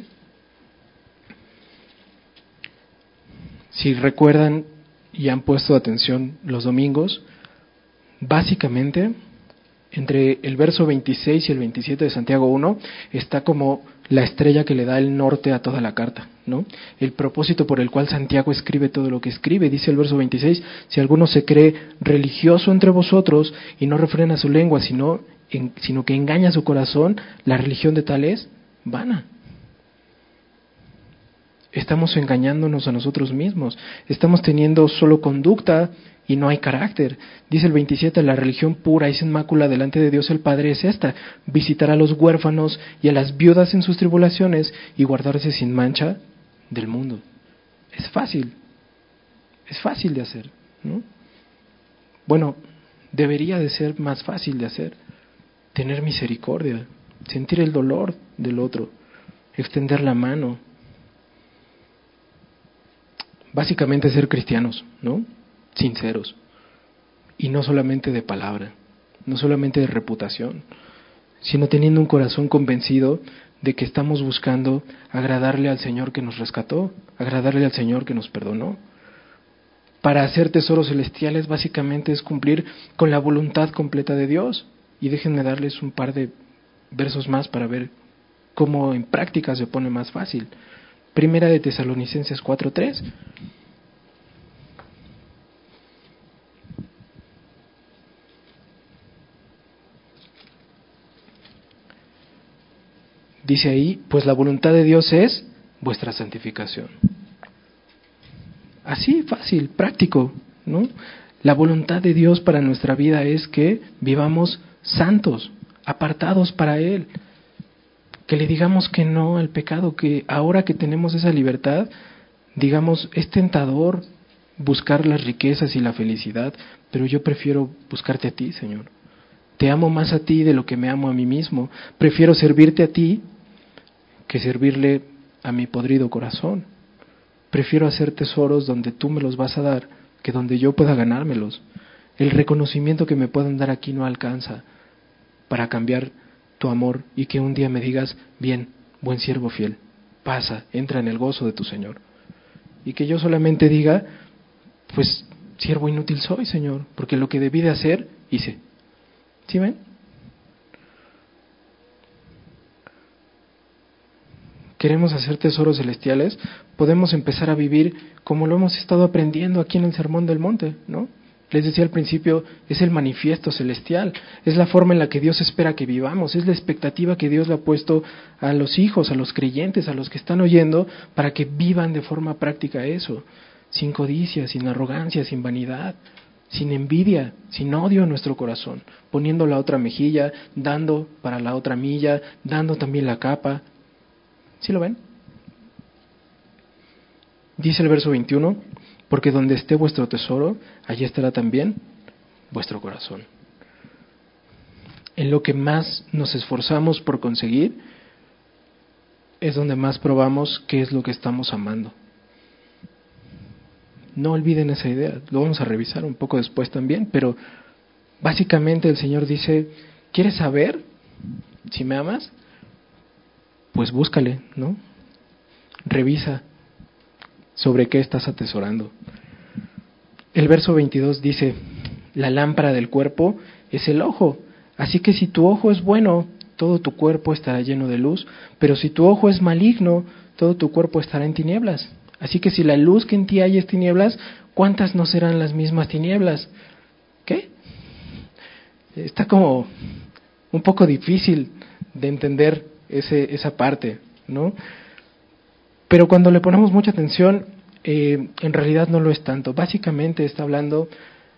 Si recuerdan y han puesto atención los domingos, básicamente entre el verso veintiséis y el veintisiete de Santiago uno está como la estrella que le da el norte a toda la carta, ¿no? El propósito por el cual Santiago escribe todo lo que escribe. Dice el verso veintiséis, si alguno se cree religioso entre vosotros y no refrena su lengua, sino, en, sino que engaña su corazón, la religión de tal es vana. Estamos engañándonos a nosotros mismos. Estamos teniendo solo conducta y no hay carácter. Dice el veintisiete, la religión pura y sin mácula delante de Dios el Padre es esta: visitar a los huérfanos y a las viudas en sus tribulaciones y guardarse sin mancha del mundo. Es fácil, es fácil de hacer, ¿no? Bueno, debería de ser más fácil de hacer. Tener misericordia, sentir el dolor del otro, extender la mano. Básicamente ser cristianos, ¿no? Sinceros. Y no solamente de palabra, no solamente de reputación, sino teniendo un corazón convencido de que estamos buscando agradarle al Señor que nos rescató, agradarle al Señor que nos perdonó. Para hacer tesoros celestiales básicamente es cumplir con la voluntad completa de Dios. Y déjenme darles un par de versos más para ver cómo en práctica se pone más fácil. Primera de Tesalonicenses cuatro tres. Dice ahí, pues la voluntad de Dios es vuestra santificación. Así, fácil, práctico, ¿no? La voluntad de Dios para nuestra vida es que vivamos santos, apartados para Él. Que le digamos que no al pecado, que ahora que tenemos esa libertad, digamos, es tentador buscar las riquezas y la felicidad, pero yo prefiero buscarte a ti, Señor. Te amo más a ti de lo que me amo a mí mismo. Prefiero servirte a ti que servirle a mi podrido corazón. Prefiero hacer tesoros donde tú me los vas a dar que donde yo pueda ganármelos. El reconocimiento que me puedan dar aquí no alcanza para cambiar tu amor y que un día me digas, bien, buen siervo fiel, pasa, entra en el gozo de tu Señor. Y que yo solamente diga, pues, siervo inútil soy, Señor, porque lo que debí de hacer, hice. ¿Sí ven? Queremos hacer tesoros celestiales, podemos empezar a vivir como lo hemos estado aprendiendo aquí en el Sermón del Monte, ¿no? Les decía al principio, es el manifiesto celestial, es la forma en la que Dios espera que vivamos, es la expectativa que Dios le ha puesto a los hijos, a los creyentes, a los que están oyendo, para que vivan de forma práctica eso, sin codicia, sin arrogancia, sin vanidad, sin envidia, sin odio en nuestro corazón, poniendo la otra mejilla, dando para la otra milla, dando también la capa. ¿Sí lo ven? Dice el verso veintiuno, porque donde esté vuestro tesoro, allí estará también vuestro corazón. En lo que más nos esforzamos por conseguir, es donde más probamos qué es lo que estamos amando. No olviden esa idea, lo vamos a revisar un poco después también, pero básicamente el Señor dice, ¿quieres saber si me amas? Pues búscale, ¿no? Revisa sobre qué estás atesorando. El verso veintidós dice, la lámpara del cuerpo es el ojo, así que si tu ojo es bueno, todo tu cuerpo estará lleno de luz, pero si tu ojo es maligno, todo tu cuerpo estará en tinieblas. Así que si la luz que en ti hay es tinieblas, ¿cuántas no serán las mismas tinieblas? ¿Qué? Está como un poco difícil de entender ese, esa parte, ¿no? Pero cuando le ponemos mucha atención, eh, en realidad no lo es tanto. Básicamente está hablando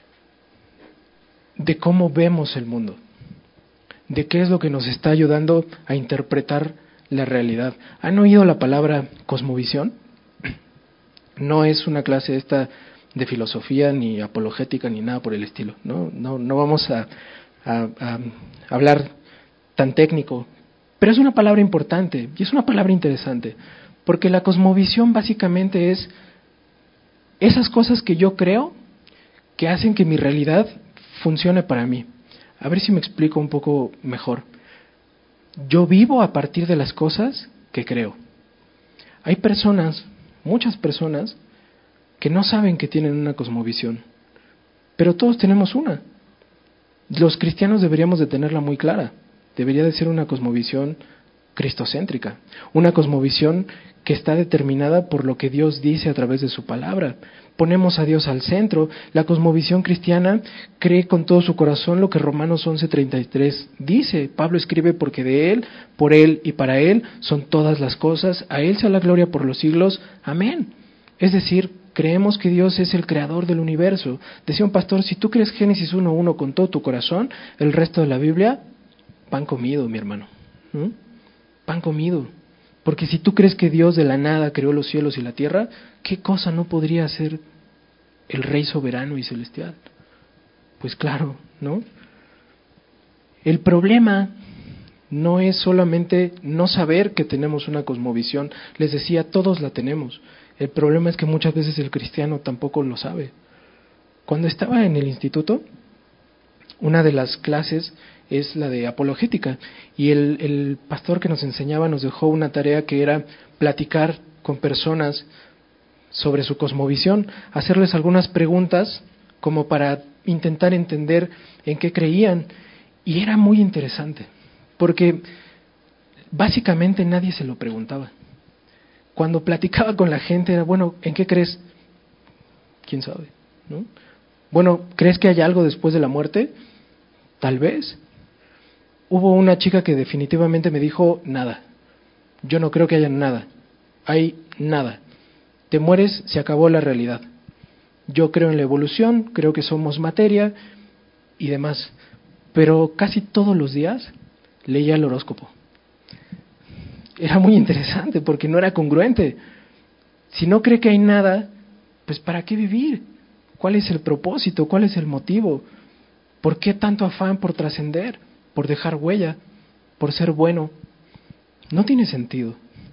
de cómo vemos el mundo, de qué es lo que nos está ayudando a interpretar la realidad. ¿Han oído la palabra cosmovisión? No es una clase esta de filosofía, ni apologética, ni nada por el estilo. No, no, no vamos a, a, a hablar tan técnico, pero es una palabra importante y es una palabra interesante, porque la cosmovisión básicamente es esas cosas que yo creo que hacen que mi realidad funcione para mí. A ver si me explico un poco mejor. Yo vivo a partir de las cosas que creo. Hay personas, muchas personas, que no saben que tienen una cosmovisión, pero todos tenemos una. Los cristianos deberíamos de tenerla muy clara. Debería de ser una cosmovisión cristocéntrica, una cosmovisión que está determinada por lo que Dios dice a través de su palabra. Ponemos a Dios al centro. La cosmovisión cristiana cree con todo su corazón lo que Romanos once treinta y tres dice. Pablo escribe: porque de Él, por Él y para Él son todas las cosas, a Él sea la gloria por los siglos. Amén. Es decir, creemos que Dios es el creador del universo. Decía un pastor: si tú crees Génesis uno uno con todo tu corazón, el resto de la Biblia, pan comido, mi hermano. ¿Mm? Pan comido. Porque si tú crees que Dios de la nada creó los cielos y la tierra, ¿qué cosa no podría hacer el Rey soberano y celestial? Pues claro, ¿no? El problema no es solamente no saber que tenemos una cosmovisión. Les decía, todos la tenemos. El problema es que muchas veces el cristiano tampoco lo sabe. Cuando estaba en el instituto, una de las clases es la de apologética, y el, el pastor que nos enseñaba nos dejó una tarea que era platicar con personas sobre su cosmovisión, hacerles algunas preguntas como para intentar entender en qué creían, y era muy interesante, porque básicamente nadie se lo preguntaba. Cuando platicaba con la gente era: bueno, ¿en qué crees? ¿Quién sabe? ¿No? Bueno, ¿crees que hay algo después de la muerte? Tal vez. Hubo una chica que definitivamente me dijo: nada. Yo no creo que haya nada. Hay nada. Te mueres, se acabó la realidad. Yo creo en la evolución, creo que somos materia y demás. Pero casi todos los días leía el horóscopo. Era muy interesante porque no era congruente. Si no cree que hay nada, pues ¿para qué vivir? ¿Cuál es el propósito? ¿Cuál es el motivo? ¿Por qué tanto afán por trascender? ¿Por dejar huella? ¿Por ser bueno? No tiene sentido.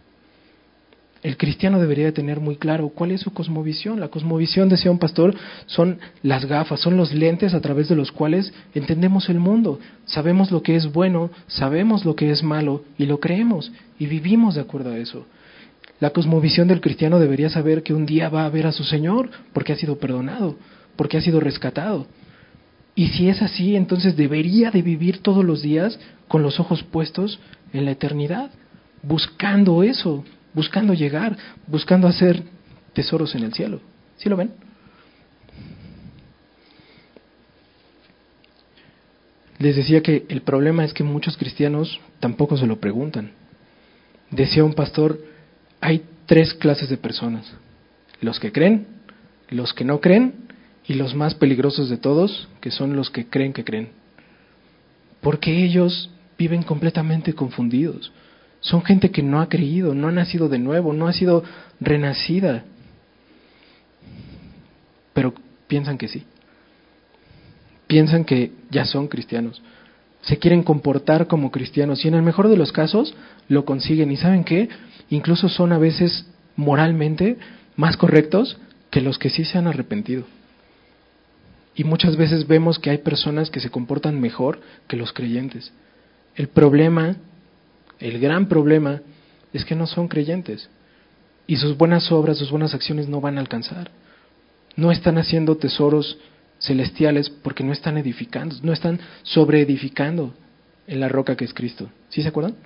El cristiano debería tener muy claro cuál es su cosmovisión. La cosmovisión, decía un pastor, son las gafas, son los lentes a través de los cuales entendemos el mundo. Sabemos lo que es bueno, sabemos lo que es malo y lo creemos y vivimos de acuerdo a eso. La cosmovisión del cristiano debería saber que un día va a ver a su Señor porque ha sido perdonado, porque ha sido rescatado. Y si es así, entonces debería de vivir todos los días con los ojos puestos en la eternidad, buscando eso, buscando llegar, buscando hacer tesoros en el cielo. ¿Sí lo ven? Les decía que el problema es que muchos cristianos tampoco se lo preguntan. Decía un pastor: hay tres clases de personas: los que creen, los que no creen y los más peligrosos de todos, que son los que creen que creen. Porque ellos viven completamente confundidos. Son gente que no ha creído, no ha nacido de nuevo, no ha sido renacida. Pero piensan que sí. Piensan que ya son cristianos. Se quieren comportar como cristianos y en el mejor de los casos lo consiguen. ¿Y saben qué? Incluso son a veces moralmente más correctos que los que sí se han arrepentido. Y muchas veces vemos que hay personas que se comportan mejor que los creyentes. El problema, el gran problema, es que no son creyentes. Y sus buenas obras, sus buenas acciones no van a alcanzar. No están haciendo tesoros celestiales porque no están edificando, no están sobreedificando en la roca que es Cristo. ¿Sí se acuerdan?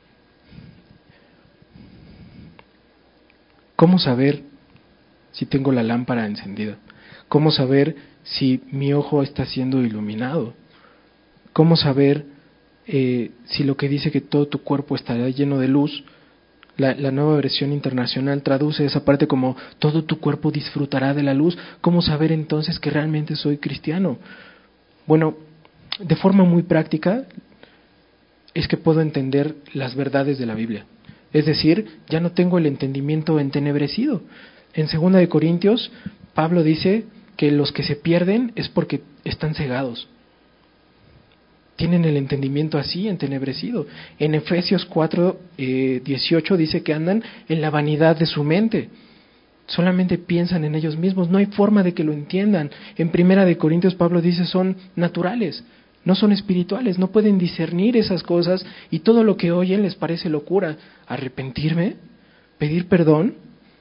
¿Cómo saber si tengo la lámpara encendida? ¿Cómo saber si mi ojo está siendo iluminado? ¿Cómo saber eh, si lo que dice que todo tu cuerpo estará lleno de luz? La, la nueva versión internacional traduce esa parte como todo tu cuerpo disfrutará de la luz. ¿Cómo saber entonces que realmente soy cristiano? Bueno, de forma muy práctica es que puedo entender las verdades de la Biblia. Es decir, ya no tengo el entendimiento entenebrecido. En segunda de Corintios, Pablo dice que los que se pierden es porque están cegados. Tienen el entendimiento así, entenebrecido. En Efesios cuatro, eh, dieciocho dice que andan en la vanidad de su mente. Solamente piensan en ellos mismos, no hay forma de que lo entiendan. En primera de Corintios Pablo dice son naturales, no son espirituales, no pueden discernir esas cosas y todo lo que oyen les parece locura. ¿Arrepentirme? ¿Pedir perdón?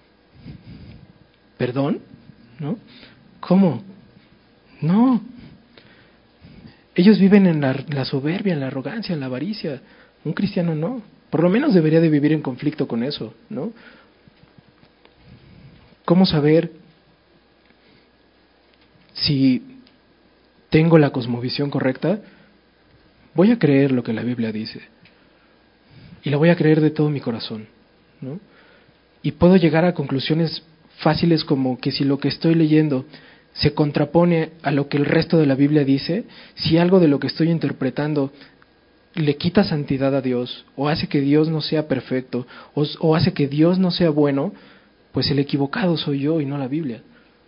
¿Perdón? ¿No? ¿Cómo? No. Ellos viven en la, la soberbia, en la arrogancia, en la avaricia. Un cristiano no. Por lo menos debería de vivir en conflicto con eso, ¿no? ¿Cómo saber si tengo la cosmovisión correcta? Voy a creer lo que la Biblia dice. Y la voy a creer de todo mi corazón, ¿no? Y puedo llegar a conclusiones fáciles como que si lo que estoy leyendo se contrapone a lo que el resto de la Biblia dice, si algo de lo que estoy interpretando le quita santidad a Dios, o hace que Dios no sea perfecto, o, o hace que Dios no sea bueno, pues el equivocado soy yo y no la Biblia.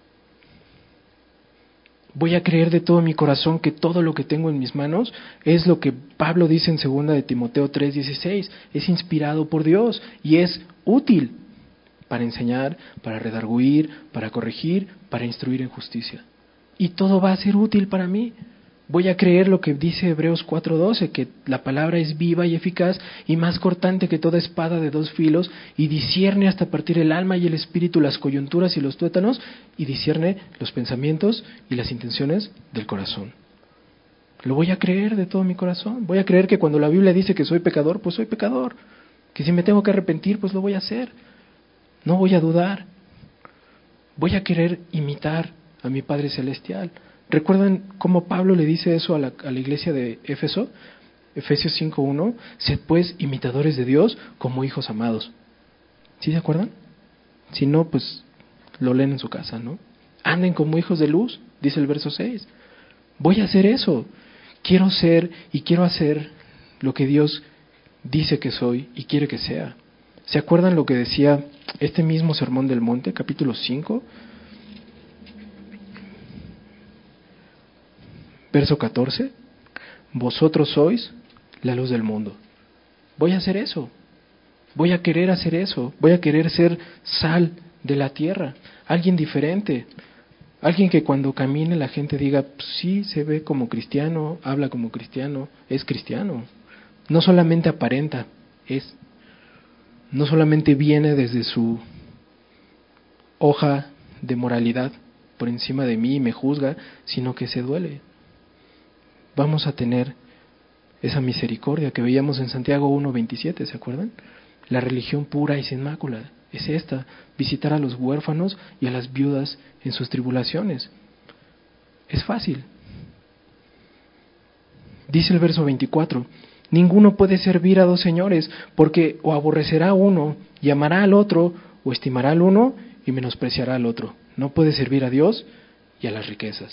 Voy a creer de todo mi corazón que todo lo que tengo en mis manos es lo que Pablo dice en segunda de Timoteo tres dieciséis, es inspirado por Dios y es útil para enseñar, para redarguir, para corregir, para instruir en justicia. Y todo va a ser útil para mí. Voy a creer lo que dice Hebreos cuatro doce, que la palabra es viva y eficaz y más cortante que toda espada de dos filos y discierne hasta partir el alma y el espíritu, las coyunturas y los tuétanos, y discierne los pensamientos y las intenciones del corazón. Lo voy a creer de todo mi corazón. Voy a creer que cuando la Biblia dice que soy pecador, pues soy pecador. Que si me tengo que arrepentir, pues lo voy a hacer. No voy a dudar. Voy a querer imitar a mi Padre Celestial. ¿Recuerdan cómo Pablo le dice eso a la, a la iglesia de Éfeso? Efesios cinco uno, sed pues imitadores de Dios como hijos amados. ¿Sí se acuerdan? Si no, pues lo leen en su casa, ¿no? Anden como hijos de luz, dice el verso seis. Voy a hacer eso. Quiero ser y quiero hacer lo que Dios dice que soy y quiere que sea. ¿Se acuerdan lo que decía este mismo Sermón del Monte, capítulo cinco? Verso catorce, vosotros sois la luz del mundo. Voy a hacer eso, voy a querer hacer eso, voy a querer ser sal de la tierra, alguien diferente, alguien que cuando camine la gente diga, pues sí, se ve como cristiano, habla como cristiano, es cristiano. No solamente aparenta, es. No solamente viene desde su hoja de moralidad por encima de mí y me juzga, sino que se duele. Vamos a tener esa misericordia que veíamos en Santiago uno veintisiete, ¿se acuerdan? La religión pura y sin mácula es esta, visitar a los huérfanos y a las viudas en sus tribulaciones. Es fácil. Dice el verso veinticuatro, ninguno puede servir a dos señores, porque o aborrecerá a uno y amará al otro, o estimará al uno y menospreciará al otro. No puede servir a Dios y a las riquezas.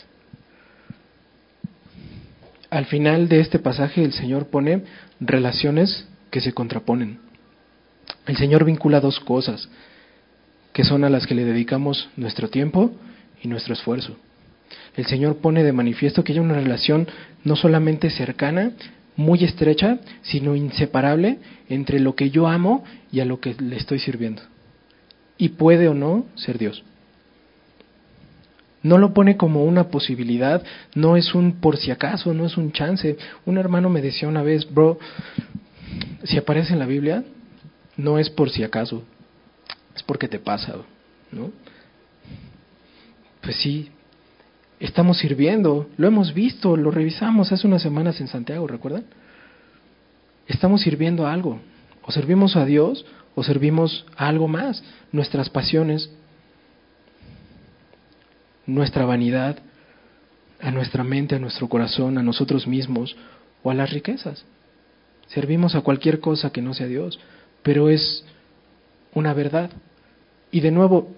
Al final de este pasaje el Señor pone relaciones que se contraponen. El Señor vincula dos cosas, que son a las que le dedicamos nuestro tiempo y nuestro esfuerzo. El Señor pone de manifiesto que hay una relación no solamente cercana, muy estrecha, sino inseparable entre lo que yo amo y a lo que le estoy sirviendo. Y puede o no ser Dios. No lo pone como una posibilidad, no es un por si acaso, no es un chance. Un hermano me decía una vez, bro, si aparece en la Biblia, no es por si acaso, es porque te pasa, ¿no? Pues sí, estamos sirviendo, lo hemos visto, lo revisamos hace unas semanas en Santiago, ¿recuerdan? Estamos sirviendo a algo, o servimos a Dios o servimos a algo más, nuestras pasiones, nuestra vanidad, a nuestra mente, a nuestro corazón, a nosotros mismos o a las riquezas. Servimos a cualquier cosa que no sea Dios, pero es una verdad. Y de nuevo,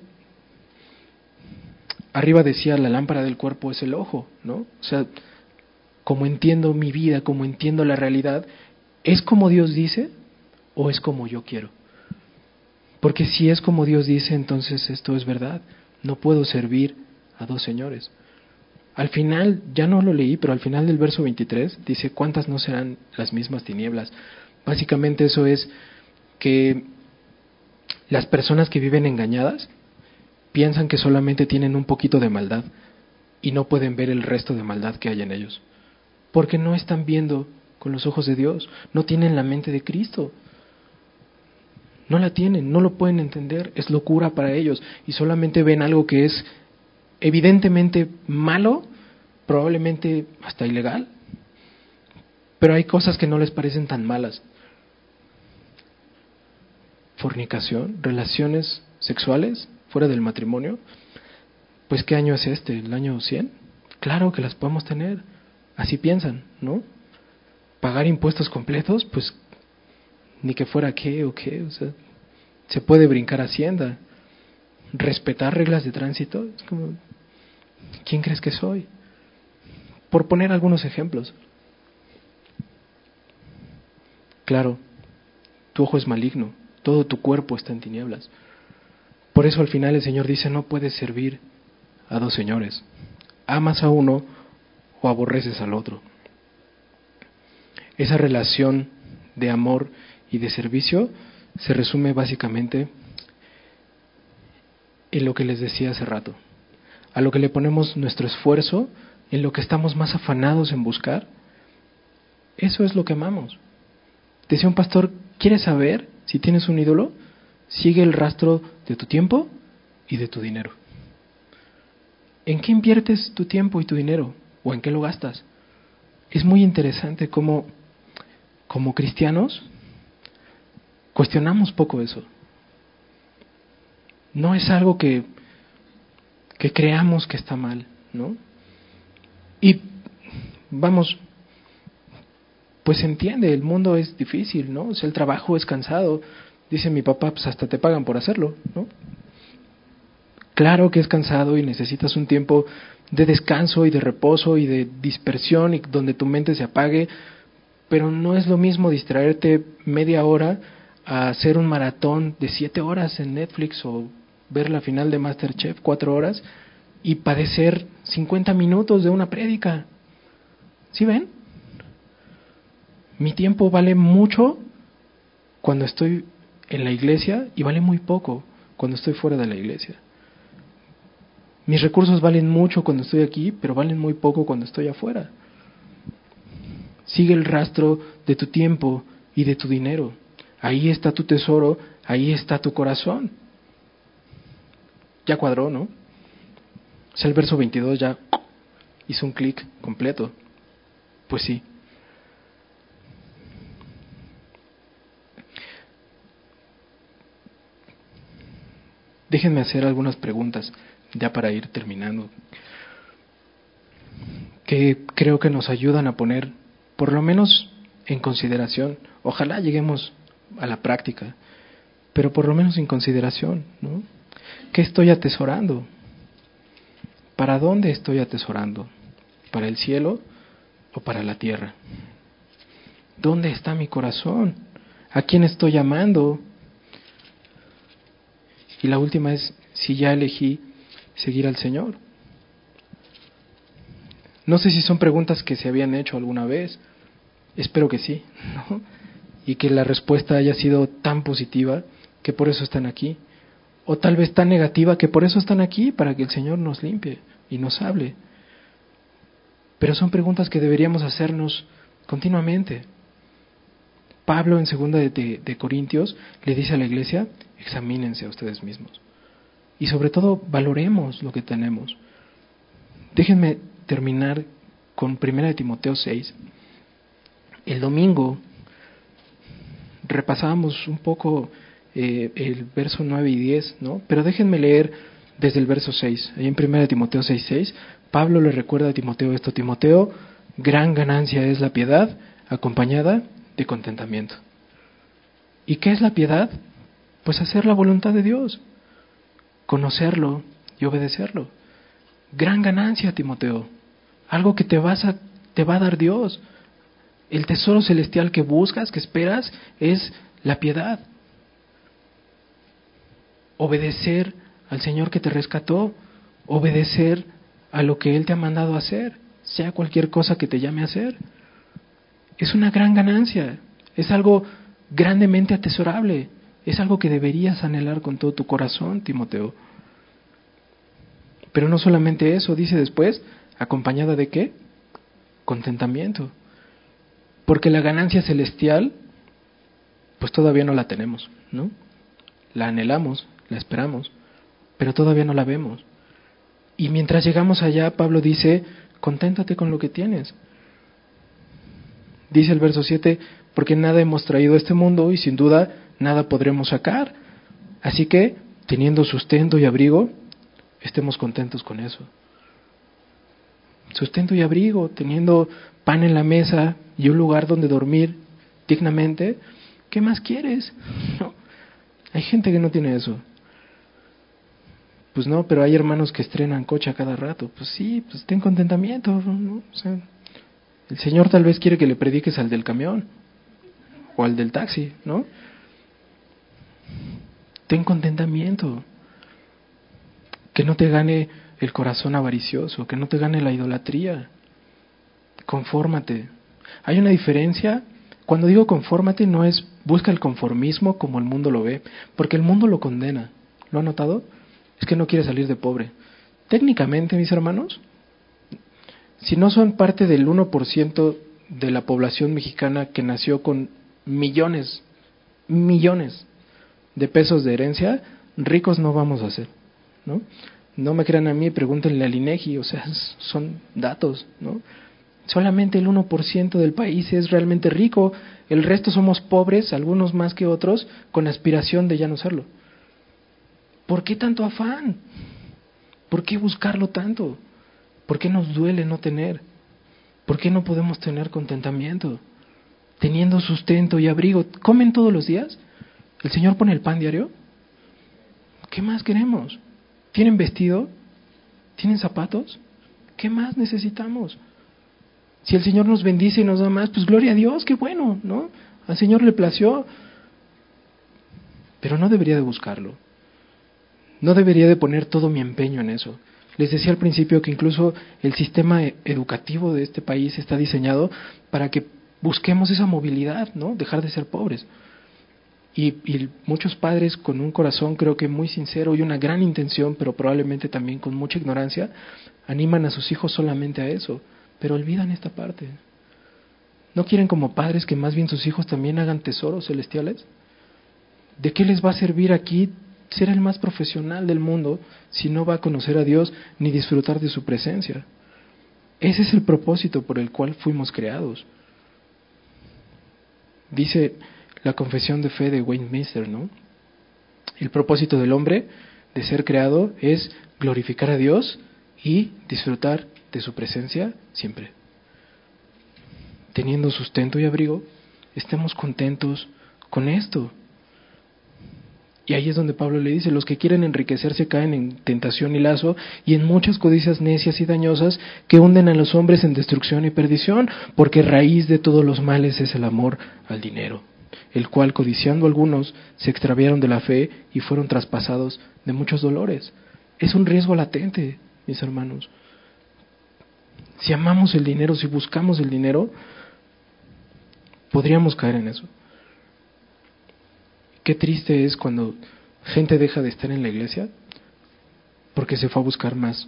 arriba decía, la lámpara del cuerpo es el ojo, ¿no? O sea, como entiendo mi vida, como entiendo la realidad, ¿es como Dios dice o es como yo quiero? Porque si es como Dios dice, entonces esto es verdad. No puedo servir a dos señores. Al final, ya no lo leí, pero al final del verso veintitrés dice, ¿cuántas no serán las mismas tinieblas? Básicamente eso es que las personas que viven engañadas piensan que solamente tienen un poquito de maldad y no pueden ver el resto de maldad que hay en ellos. Porque no están viendo con los ojos de Dios, no tienen la mente de Cristo. No la tienen, no lo pueden entender, es locura para ellos y solamente ven algo que es evidentemente malo, probablemente hasta ilegal, pero hay cosas que no les parecen tan malas. fornicación, relaciones sexuales fuera del matrimonio, pues ¿qué año es este? ¿El año cien? Claro que las podemos tener. Así piensan, ¿no? Pagar impuestos completos, pues ni que fuera qué o qué, o sea, se puede brincar Hacienda. Respetar reglas de tránsito, es como, ¿quién crees que soy? Por poner algunos ejemplos. Claro, tu ojo es maligno, todo tu cuerpo está en tinieblas. Por eso al final el Señor dice, no puedes servir a dos señores. Amas a uno o aborreces al otro. Esa relación de amor y de servicio se resume básicamente en lo que les decía hace rato, a lo que le ponemos nuestro esfuerzo, en lo que estamos más afanados en buscar. Eso es lo que amamos. Decía un pastor, ¿quieres saber si tienes un ídolo? Sigue el rastro de tu tiempo y de tu dinero. ¿En qué inviertes tu tiempo y tu dinero? ¿O en qué lo gastas? Es muy interesante cómo, como cristianos, cuestionamos poco eso. No es algo que, que creamos que está mal, ¿no? Y vamos, pues entiende, el mundo es difícil, ¿no? O sea, el trabajo es cansado. Dice mi papá, pues hasta te pagan por hacerlo, ¿no? Claro que es cansado y necesitas un tiempo de descanso y de reposo y de dispersión y donde tu mente se apague, pero no es lo mismo distraerte media hora a hacer un maratón de siete horas en Netflix o ver la final de MasterChef cuatro horas y padecer cincuenta minutos de una prédica. ¿Sí ven? Mi tiempo vale mucho cuando estoy en la iglesia y vale muy poco cuando estoy fuera de la iglesia. Mis recursos valen mucho cuando estoy aquí, pero valen muy poco cuando estoy afuera. Sigue el rastro de tu tiempo y de tu dinero. Ahí está tu tesoro, ahí está tu corazón. Ya cuadró, ¿no? O sea, el verso veintidós ya hizo un clic completo. Pues sí. Déjenme hacer algunas preguntas, ya para ir terminando, que creo que nos ayudan a poner, por lo menos en consideración, ojalá lleguemos a la práctica, pero por lo menos en consideración, ¿no? ¿Qué estoy atesorando? ¿Para dónde estoy atesorando? ¿Para el cielo o para la tierra? ¿Dónde está mi corazón? ¿A quién estoy amando? Y la última es, si ya elegí seguir al Señor. No sé si son preguntas que se habían hecho alguna vez, espero que sí, ¿no? Y que la respuesta haya sido tan positiva que por eso están aquí, o tal vez tan negativa que por eso están aquí, para que el Señor nos limpie y nos hable. Pero son preguntas que deberíamos hacernos continuamente. Pablo en segunda de, de, de Corintios le dice a la iglesia, examínense a ustedes mismos. Y sobre todo, valoremos lo que tenemos. Déjenme terminar con primera de Timoteo seis. El domingo repasábamos un poco eh, el verso nueve y diez, ¿no? Pero déjenme leer desde el verso seis. Ahí en primera de Timoteo seis, seis, Pablo le recuerda a Timoteo esto. Timoteo, gran ganancia es la piedad acompañada de contentamiento. ¿Y qué es la piedad? Pues hacer la voluntad de Dios, conocerlo y obedecerlo. Gran ganancia, Timoteo, algo que te, vas a, te va a dar Dios. El tesoro celestial que buscas, que esperas, es la piedad. Obedecer al Señor que te rescató, obedecer a lo que Él te ha mandado a hacer, sea cualquier cosa que te llame a hacer. Es una gran ganancia, es algo grandemente atesorable, es algo que deberías anhelar con todo tu corazón, Timoteo. Pero no solamente eso, dice después, ¿acompañada de qué? Contentamiento. Porque la ganancia celestial, pues todavía no la tenemos, ¿no? La anhelamos, la esperamos, pero todavía no la vemos. Y mientras llegamos allá, Pablo dice, conténtate con lo que tienes. Dice el verso siete, porque nada hemos traído a este mundo y sin duda nada podremos sacar. Así que, teniendo sustento y abrigo, estemos contentos con eso. Sustento y abrigo, teniendo pan en la mesa y un lugar donde dormir dignamente, ¿qué más quieres? No. Hay gente que no tiene eso. Pues no, pero hay hermanos que estrenan coche a cada rato. Pues sí, pues ten contentamiento, ¿no? O sea, el Señor tal vez quiere que le prediques al del camión o al del taxi, ¿no? Ten contentamiento. Que no te gane el corazón avaricioso, que no te gane la idolatría. Confórmate. Hay una diferencia. Cuando digo confórmate, no es busca el conformismo como el mundo lo ve, porque el mundo lo condena. ¿Lo han notado? Es que no quiere salir de pobre. Técnicamente, mis hermanos, si no son parte del uno por ciento de la población mexicana que nació con millones, millones de pesos de herencia, ricos no vamos a ser, ¿no? No me crean a mí, pregúntenle al INEGI, o sea, son datos, ¿no? Solamente el uno por ciento del país es realmente rico, el resto somos pobres, algunos más que otros, con aspiración de ya no serlo. ¿Por qué tanto afán? ¿Por qué buscarlo tanto? ¿Por qué nos duele no tener? ¿Por qué no podemos tener contentamiento? Teniendo sustento y abrigo. ¿Comen todos los días? ¿El Señor pone el pan diario? ¿Qué más queremos? ¿Tienen vestido? ¿Tienen zapatos? ¿Qué más necesitamos? Si el Señor nos bendice y nos da más, pues gloria a Dios, qué bueno, ¿no? Al Señor le plació. Pero no debería de buscarlo. No debería de poner todo mi empeño en eso. Les decía al principio que incluso el sistema educativo de este país está diseñado para que busquemos esa movilidad, ¿no? Dejar de ser pobres. Y, y muchos padres con un corazón creo que muy sincero y una gran intención, pero probablemente también con mucha ignorancia, animan a sus hijos solamente a eso, pero olvidan esta parte. ¿No quieren como padres que más bien sus hijos también hagan tesoros celestiales? ¿De qué les va a servir aquí ser el más profesional del mundo si no va a conocer a Dios ni disfrutar de su presencia? Ese es el propósito por el cual fuimos creados. Dice la confesión de fe de Westminster, ¿no? El propósito del hombre de ser creado es glorificar a Dios y disfrutar de su presencia siempre. Teniendo sustento y abrigo, estemos contentos con esto. Y ahí es donde Pablo le dice, los que quieren enriquecerse caen en tentación y lazo y en muchas codicias necias y dañosas que hunden a los hombres en destrucción y perdición, porque raíz de todos los males es el amor al dinero, el cual codiciando algunos se extraviaron de la fe y fueron traspasados de muchos dolores. Es un riesgo latente, mis hermanos. Si amamos el dinero, si buscamos el dinero, podríamos caer en eso. Qué triste es cuando gente deja de estar en la iglesia porque se fue a buscar más.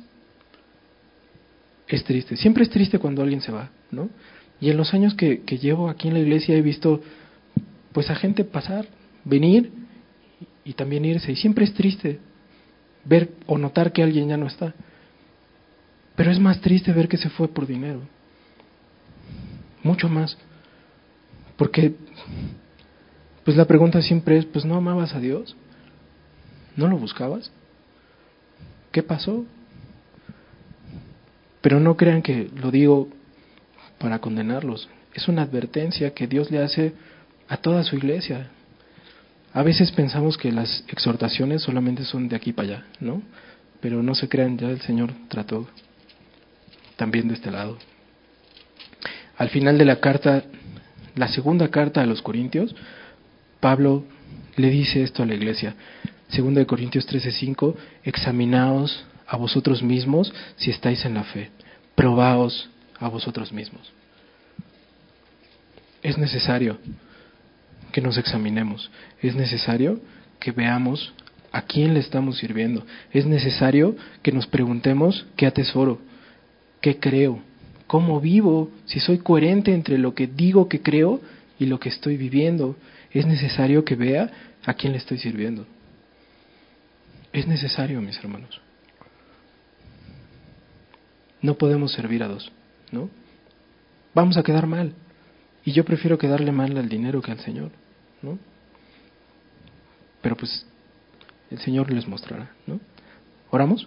Es triste. Siempre es triste cuando alguien se va, ¿no? Y en los años que, que llevo aquí en la iglesia he visto pues a gente pasar, venir y también irse. Y siempre es triste ver o notar que alguien ya no está. Pero es más triste ver que se fue por dinero. Mucho más. Porque pues la pregunta siempre es, pues ¿no amabas a Dios? ¿No lo buscabas? ¿Qué pasó? Pero no crean que lo digo para condenarlos. Es una advertencia que Dios le hace a toda su iglesia. A veces pensamos que las exhortaciones solamente son de aquí para allá, ¿no? Pero no se crean, ya el Señor trató también de este lado. Al final de la carta, la segunda carta a los Corintios, Pablo le dice esto a la iglesia. Segunda de Corintios trece cinco, examinaos a vosotros mismos si estáis en la fe. Probaos a vosotros mismos. Es necesario que nos examinemos. Es necesario que veamos a quién le estamos sirviendo. Es necesario que nos preguntemos qué atesoro, qué creo, cómo vivo, si soy coherente entre lo que digo que creo y lo que estoy viviendo. Es necesario que vea a quién le estoy sirviendo. Es necesario, mis hermanos. No podemos servir a dos, ¿no? Vamos a quedar mal. Y yo prefiero quedarle mal al dinero que al Señor, ¿no? pero pues el Señor les mostrará, ¿no? ¿Oramos?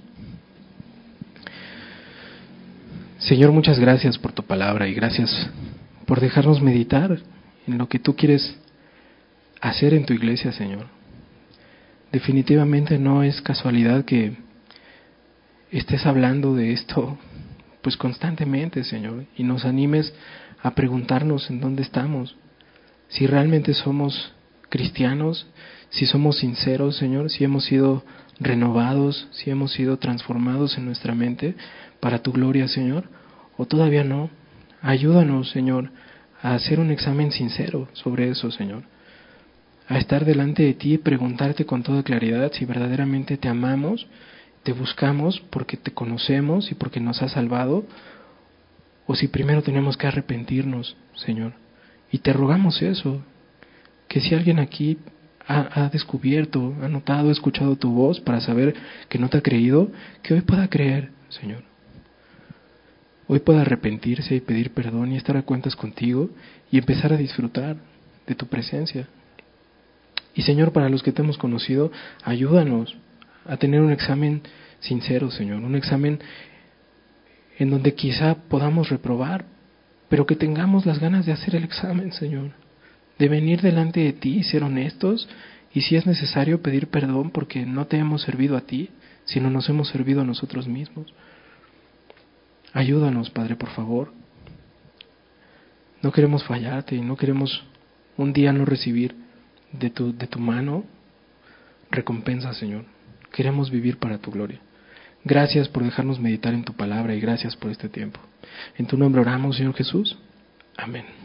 Señor, muchas gracias por tu palabra y gracias por dejarnos meditar en lo que tú quieres hacer en tu iglesia, Señor. Definitivamente no es casualidad que estés hablando de esto pues constantemente, Señor, y nos animes a preguntarnos en dónde estamos, si realmente somos cristianos, si somos sinceros, Señor, si hemos sido renovados, si hemos sido transformados en nuestra mente para tu gloria, Señor, o todavía no. Ayúdanos, Señor, a hacer un examen sincero sobre eso, Señor, a estar delante de ti y preguntarte con toda claridad si verdaderamente te amamos, te buscamos porque te conocemos y porque nos has salvado, o si primero tenemos que arrepentirnos, Señor. Y te rogamos eso, que si alguien aquí ha, ha descubierto, ha notado, ha escuchado tu voz para saber que no te ha creído, que hoy pueda creer, Señor. Hoy pueda arrepentirse y pedir perdón y estar a cuentas contigo y empezar a disfrutar de tu presencia. Y Señor, para los que te hemos conocido, ayúdanos a tener un examen sincero, Señor, un examen en donde quizá podamos reprobar, pero que tengamos las ganas de hacer el examen, Señor, de venir delante de ti y ser honestos, y si es necesario pedir perdón porque no te hemos servido a ti, sino nos hemos servido a nosotros mismos. Ayúdanos, Padre, por favor. No queremos fallarte y no queremos un día no recibir de tu, de tu mano recompensa, Señor. Queremos vivir para tu gloria. Gracias por dejarnos meditar en tu palabra y gracias por este tiempo. En tu nombre oramos, Señor Jesús. Amén.